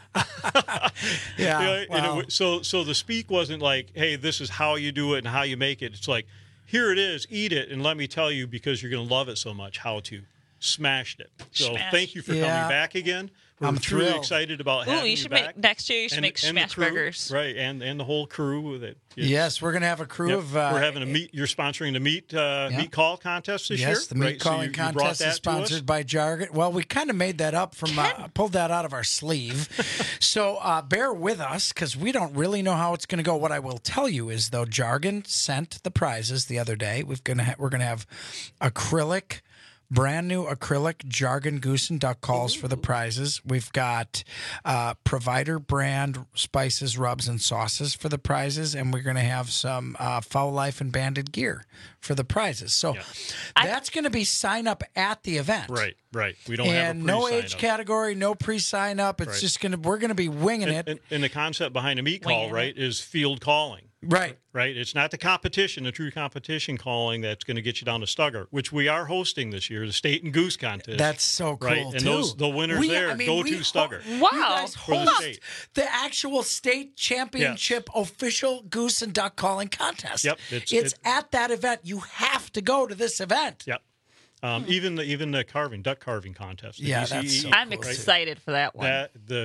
Yeah. Wow. So the speak wasn't like, hey, this is how you do it and how you make it. It's like, here it is, eat it, and let me tell you, because you're going to love it so much, how to. Smashed it. So thank you for coming back again. We're truly thrilled. excited about having you should back. next year. You should make and smash the crew, burgers, right? And the whole crew with it. Yes, we're going to have a crew of. We're having a meat. You're sponsoring the meat call contest this year. Yes, the meat right? calling so you brought contest that is sponsored by Jargon. Well, we kind of made that up from pulled that out of our sleeve. So bear with us because we don't really know how it's going to go. What I will tell you is though, Jargon sent the prizes the other day. We're going to have acrylic. Brand new acrylic Jargon goose and duck calls for the prizes. We've got Provider brand spices, rubs, and sauces for the prizes, and we're going to have some Fowl Life and Banded gear for the prizes. So that's going to be sign up at the event. Right. We don't have a no pre-sign age up. category, no pre-sign up. It's just we're going to be winging it. And the concept behind a meat call, right, is field calling. Right. It's not the competition, the true competition calling that's going to get you down to Stugger, which we are hosting this year, the State and Goose Contest. That's so cool, right? And the winners go to Stugger. Wow. You guys For the host state. the actual state championship official goose and duck calling contest. Yep. It's at that event. You have to go to this event. Yep. Even the duck carving contest. The Yeah, DCE, that's so I'm cool. excited for that one.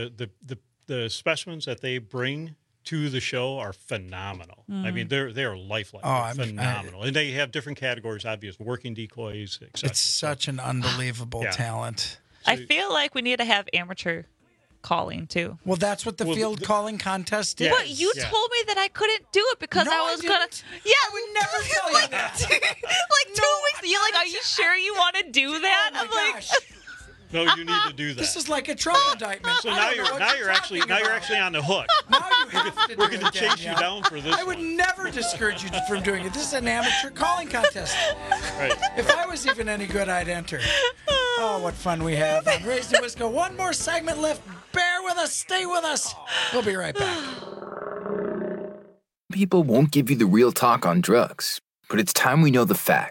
The specimens that they bring to the show are phenomenal. I mean, they are lifelike. They're phenomenal. And they have different categories, obviously, working decoys, etc. It's such an unbelievable talent. I feel like we need to have amateur calling too. Well, that's what the field calling contest is. But you told me that I couldn't do it because I was gonna. Yeah, I would never tell you that. Like 2 weeks. You're like, are you sure you want to do that? Oh my gosh. No, you need to do that. This is like a Trump indictment. So now you're actually on the hook. Now you have to We're do going to it, chase you Danielle. down for this. I would never discourage you from doing it. This is an amateur calling contest. Right. If I was even any good, I'd enter. Oh, what fun we have on Raised in Wisco. One more segment left. Bear with us. Stay with us. We'll be right back. People won't give you the real talk on drugs, but it's time we know the facts.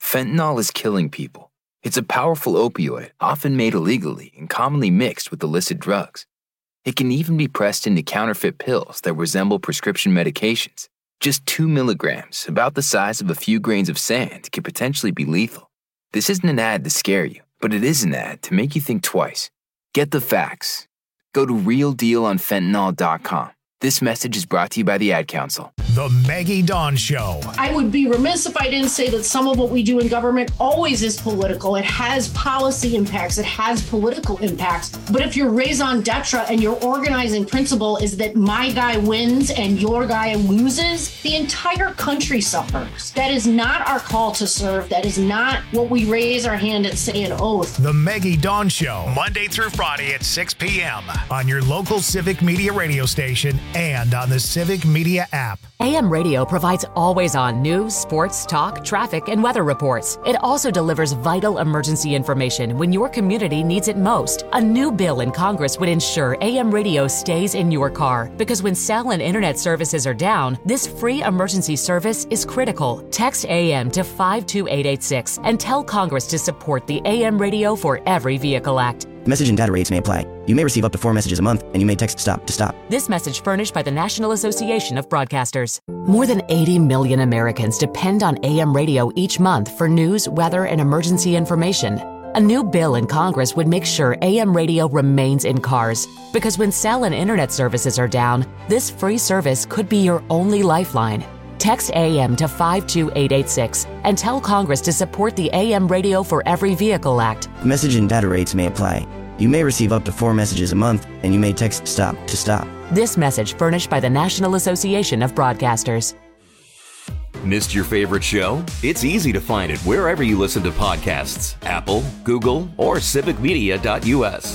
Fentanyl is killing people. It's a powerful opioid, often made illegally and commonly mixed with illicit drugs. It can even be pressed into counterfeit pills that resemble prescription medications. Just 2 milligrams, about the size of a few grains of sand, can potentially be lethal. This isn't an ad to scare you, but it is an ad to make you think twice. Get the facts. Go to realdealonfentanyl.com. This message is brought to you by the Ad Council. The Maggie Dawn Show. I would be remiss if I didn't say that some of what we do in government always is political. It has policy impacts. It has political impacts. But if your raison d'etre and your organizing principle is that my guy wins and your guy loses, the entire country suffers. That is not our call to serve. That is not what we raise our hand and say an oath. The Maggie Dawn Show, Monday through Friday at 6 p.m. on your local Civic Media radio station and on the Civic Media app. AM radio provides always-on news, sports, talk, traffic, and weather reports. It also delivers vital emergency information when your community needs it most. A new bill in Congress would ensure AM radio stays in your car, because when cell and internet services are down, this free emergency service is critical. Text AM to 52886 and tell Congress to support the AM Radio for Every Vehicle Act. Message and data rates may apply. You may receive up to 4 messages a month, and you may text STOP to stop. This message furnished by the National Association of Broadcasters. More than 80 million Americans depend on AM radio each month for news, weather, and emergency information. A new bill in Congress would make sure AM radio remains in cars, because when cell and internet services are down, this free service could be your only lifeline. Text AM to 52886 and tell Congress to support the AM Radio for Every Vehicle Act. Message and data rates may apply. You may receive up to 4 messages a month, and you may text STOP to stop. This message furnished by the National Association of Broadcasters. Missed your favorite show? It's easy to find it wherever you listen to podcasts. Apple, Google, or civicmedia.us.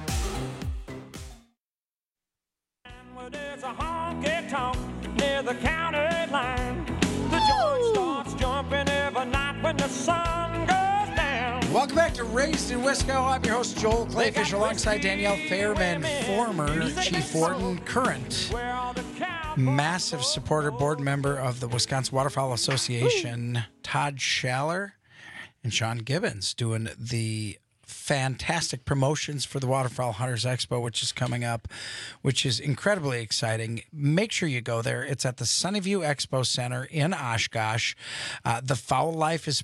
Near the county line, the joint starts jumping every night when the sun goes down. Welcome back to Raised in Wisco. I'm your host, Joel Clay Fisher, alongside Danielle Fairman, former Chief Warden, current massive supporter, board member of the Wisconsin Waterfowl Association, Todd Schaller, and Sean Gibbons doing the fantastic promotions for the Waterfowl Hunters Expo, which is coming up, which is incredibly exciting. Make sure you go there. It's at the Sunnyview Expo Center in Oshkosh. The Fowl Life is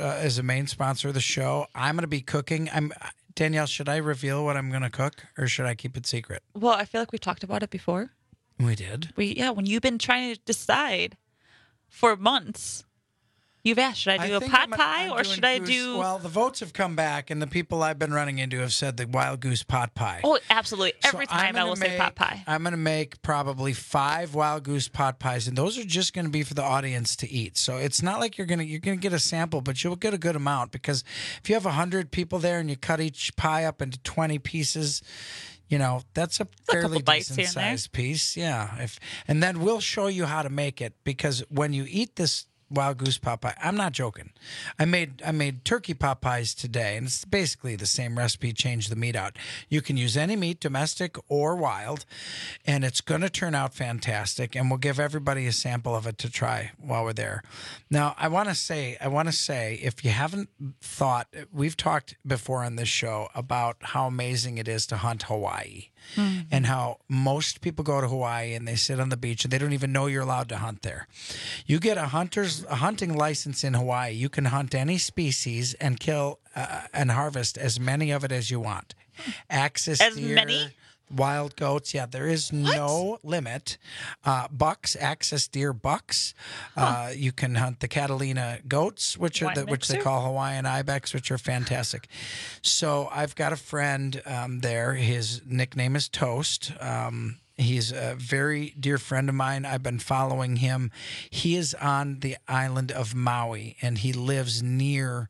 a main sponsor of the show. I'm going to be cooking. Danielle, should I reveal what I'm going to cook, or should I keep it secret? Well, I feel like we talked about it before. We did. When you've been trying to decide for months. You've asked, should I do a pot pie or should I do... Well, the votes have come back, and the people I've been running into have said the wild goose pot pie. Oh, absolutely. Every time I will say pot pie. I'm going to make probably 5 wild goose pot pies, and those are just going to be for the audience to eat. So it's not like you're going to get a sample, but you'll get a good amount, because if you have 100 people there and you cut each pie up into 20 pieces... that's a fairly decent-sized piece. Yeah. And then we'll show you how to make it, because when you eat this wild goose pot pie, I'm not joking. I made turkey pot pies today, and it's basically the same recipe, change the meat out. You can use any meat, domestic or wild, and it's going to turn out fantastic, and we'll give everybody a sample of it to try while we're there. Now, I want to say, if you haven't thought, we've talked before on this show about how amazing it is to hunt Hawaii. Mm-hmm. And how most people go to Hawaii and they sit on the beach and they don't even know you're allowed to hunt there. You get a hunting license in Hawaii. You can hunt any species and kill and harvest as many of it as you want. Axis deer, many? Wild goats, there is no limit. Bucks, axis deer bucks. You can hunt the Catalina goats, which they call Hawaiian ibex, which are fantastic. So I've got a friend there. His nickname is Toast. He's a very dear friend of mine. I've been following him. He is on the island of Maui, and he lives near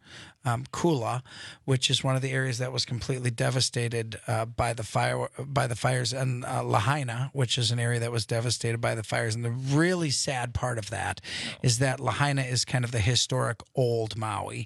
Kula, which is one of the areas that was completely devastated by the fires, and Lahaina, which is an area that was devastated by the fires. And the really sad part of that is that Lahaina is kind of the historic old Maui,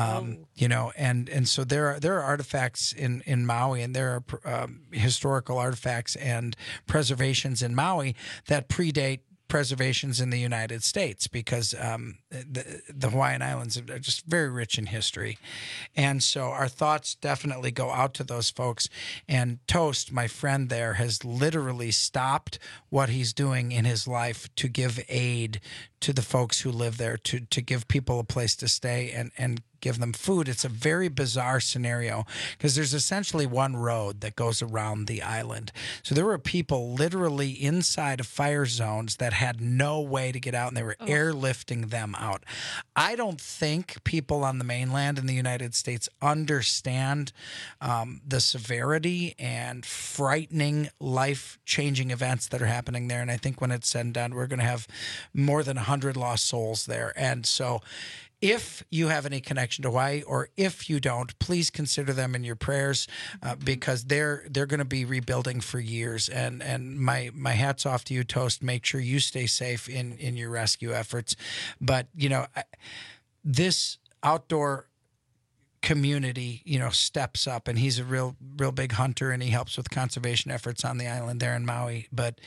and so there are artifacts in Maui, and there are historical artifacts and preservations in Maui that predate preservations in the United States because the Hawaiian Islands are just very rich in history. And so our thoughts definitely go out to those folks. And Toast, my friend there, has literally stopped what he's doing in his life to give aid to the folks who live there, to give people a place to stay and give them food. It's a very bizarre scenario because there's essentially one road that goes around the island. So there were people literally inside of fire zones that had no way to get out, and they were airlifting them out. I don't think people on the mainland in the United States understand the severity and frightening, life-changing events that are happening there. And I think when it's said and done, we're going to have more than 100 lost souls there. And so if you have any connection to Hawaii, or if you don't, please consider them in your prayers because they're going to be rebuilding for years. And my hat's off to you, Toast. Make sure you stay safe in your rescue efforts. But, this outdoor community, steps up, and he's a real big hunter, and he helps with conservation efforts on the island there in Maui. But,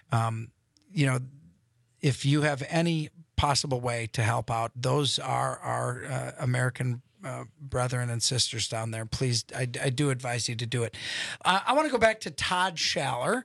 if you have any possible way to help out, those are our American brethren and sisters down there. Please, I do advise you to do it. I want to go back to Todd Schaller.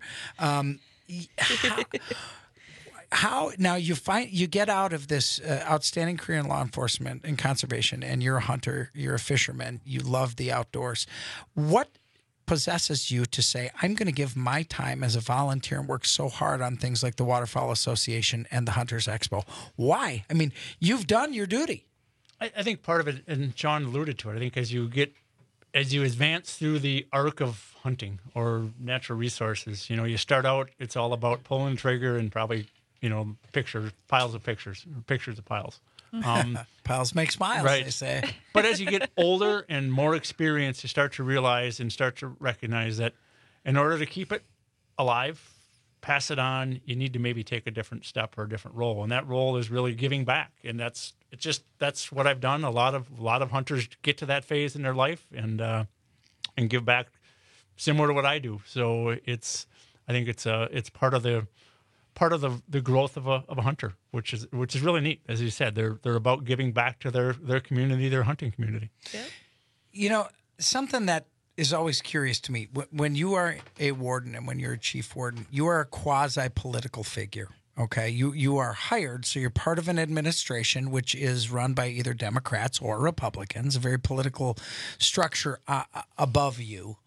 How now you get out of this outstanding career in law enforcement and conservation, and you're a hunter, you're a fisherman, you love the outdoors. What possesses you to say, I'm going to give my time as a volunteer and work so hard on things like the Waterfowl Association and the Hunters Expo? Why? I mean, you've done your duty. I think part of it, and John alluded to it, I think as you advance through the arc of hunting or natural resources, you start out, it's all about pulling the trigger and probably, piles of pictures of piles. Piles make smiles, right. They say. But as you get older and more experienced, you start to realize and start to recognize that in order to keep it alive, pass it on, you need to maybe take a different step or a different role. And that role is really giving back. And that's what I've done. A lot of hunters get to that phase in their life and give back similar to what I do. So I think it's part of the growth of a hunter, which is really neat. As you said, they're about giving back to their community, their hunting community. Yeah. Something that is always curious to me, when you are a warden and when you're a chief warden, you are a quasi-political figure. Okay, you are hired, so you're part of an administration which is run by either Democrats or Republicans, a very political structure above you,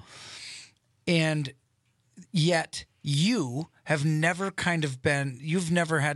and yet you have never you've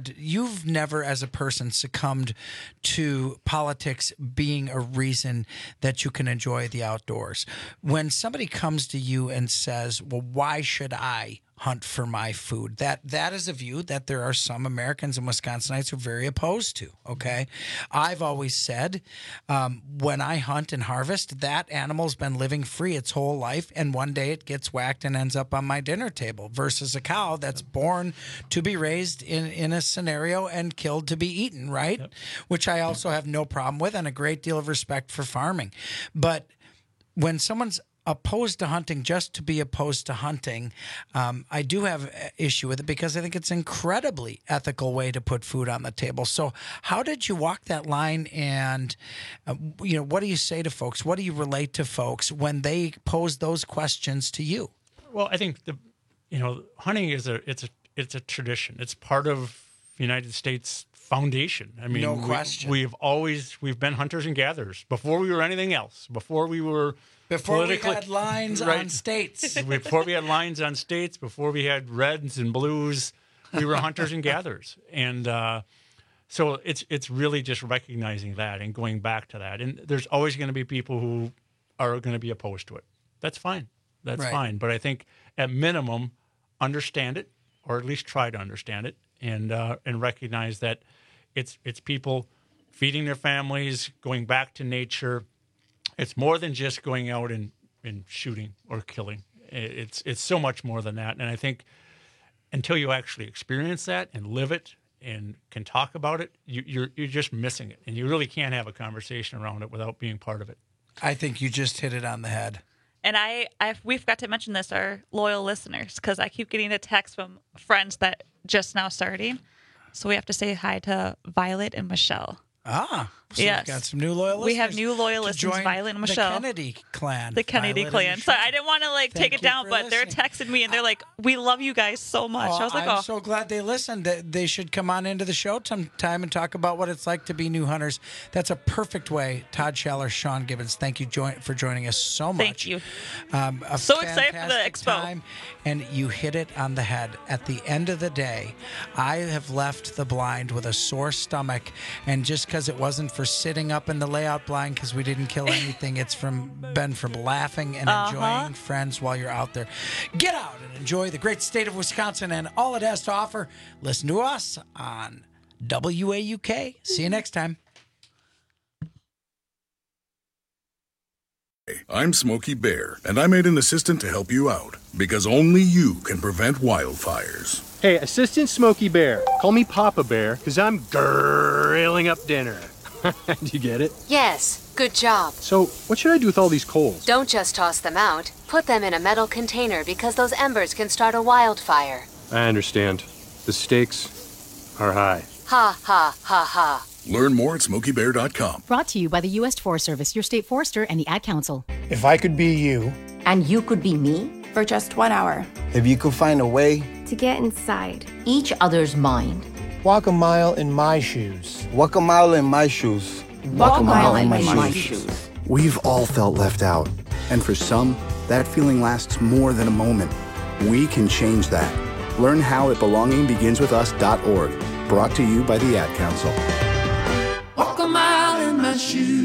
never as a person succumbed to politics being a reason that you can enjoy the outdoors. When somebody comes to you and says, well, why should I hunt for my food? That is a view that there are some Americans and Wisconsinites who are very opposed to, okay? I've always said when I hunt and harvest, that animal's been living free its whole life, and one day it gets whacked and ends up on my dinner table versus a cow that's born to be raised in a scenario and killed to be eaten, right? Yep. Which I also have no problem with and a great deal of respect for farming. But when someone's opposed to hunting just to be opposed to hunting, I do have an issue with it because I think it's an incredibly ethical way to put food on the table. So how did you walk that line, and what do you say to folks? What do you relate to folks when they pose those questions to you? Well, I think hunting is a tradition. It's part of the United States foundation. I mean, no question. We've been hunters and gatherers before we were anything else. Before we had lines on states. Before we had lines on states, before we had reds and blues, we were hunters and gatherers. And so it's really just recognizing that and going back to that. And there's always going to be people who are going to be opposed to it. That's fine. That's right. fine. But I think at minimum, understand it, or at least try to understand it, and recognize that it's people feeding their families, going back to nature. It's more than just going out and shooting or killing. It's so much more than that. And I think until you actually experience that and live it and can talk about it, you're just missing it. And you really can't have a conversation around it without being part of it. I think you just hit it on the head. And we forgot to mention this, our loyal listeners, because I keep getting a text from friends that just now starting. So we have to say hi to Violet and Michelle. Ah, so yes. we've got some new loyal listeners. We have new loyal listeners, Violet and Michelle. The Kennedy clan. The Kennedy clan. So I didn't want to take it down, but they're texting me and they're like, "We love you guys so much." I was like, I'm so glad they listened. They should come on into the show sometime and talk about what it's like to be new hunters. That's a perfect way. Todd Schaller, Sean Gibbons, thank you for joining us so much. Thank you. So excited for the expo. Time, and you hit it on the head. At the end of the day, I have left the blind with a sore stomach, and just because it wasn't for sitting up in the layout blind because we didn't kill anything, it's been from laughing and enjoying friends while you're out there. Get out and enjoy the great state of Wisconsin and all it has to offer. Listen to us on WAUK. See you next time. I'm Smokey Bear, and I made an assistant to help you out, because only you can prevent wildfires. Hey, Assistant Smokey Bear, call me Papa Bear, because I'm grilling up dinner. Do you get it? Yes, good job. So, what should I do with all these coals? Don't just toss them out. Put them in a metal container because those embers can start a wildfire. I understand. The stakes are high. Ha, ha, ha, ha. Learn more at SmokeyBear.com. Brought to you by the U.S. Forest Service, your state forester, and the Ad Council. If I could be you. And you could be me? For just 1 hour. If you could find a way. To get inside each other's mind. Walk a mile in my shoes. Walk a mile in my shoes. Walk a mile in my shoes. We've all felt left out. And for some, that feeling lasts more than a moment. We can change that. Learn how at belongingbeginswithus.org. Brought to you by the Ad Council. Walk a mile in my shoes.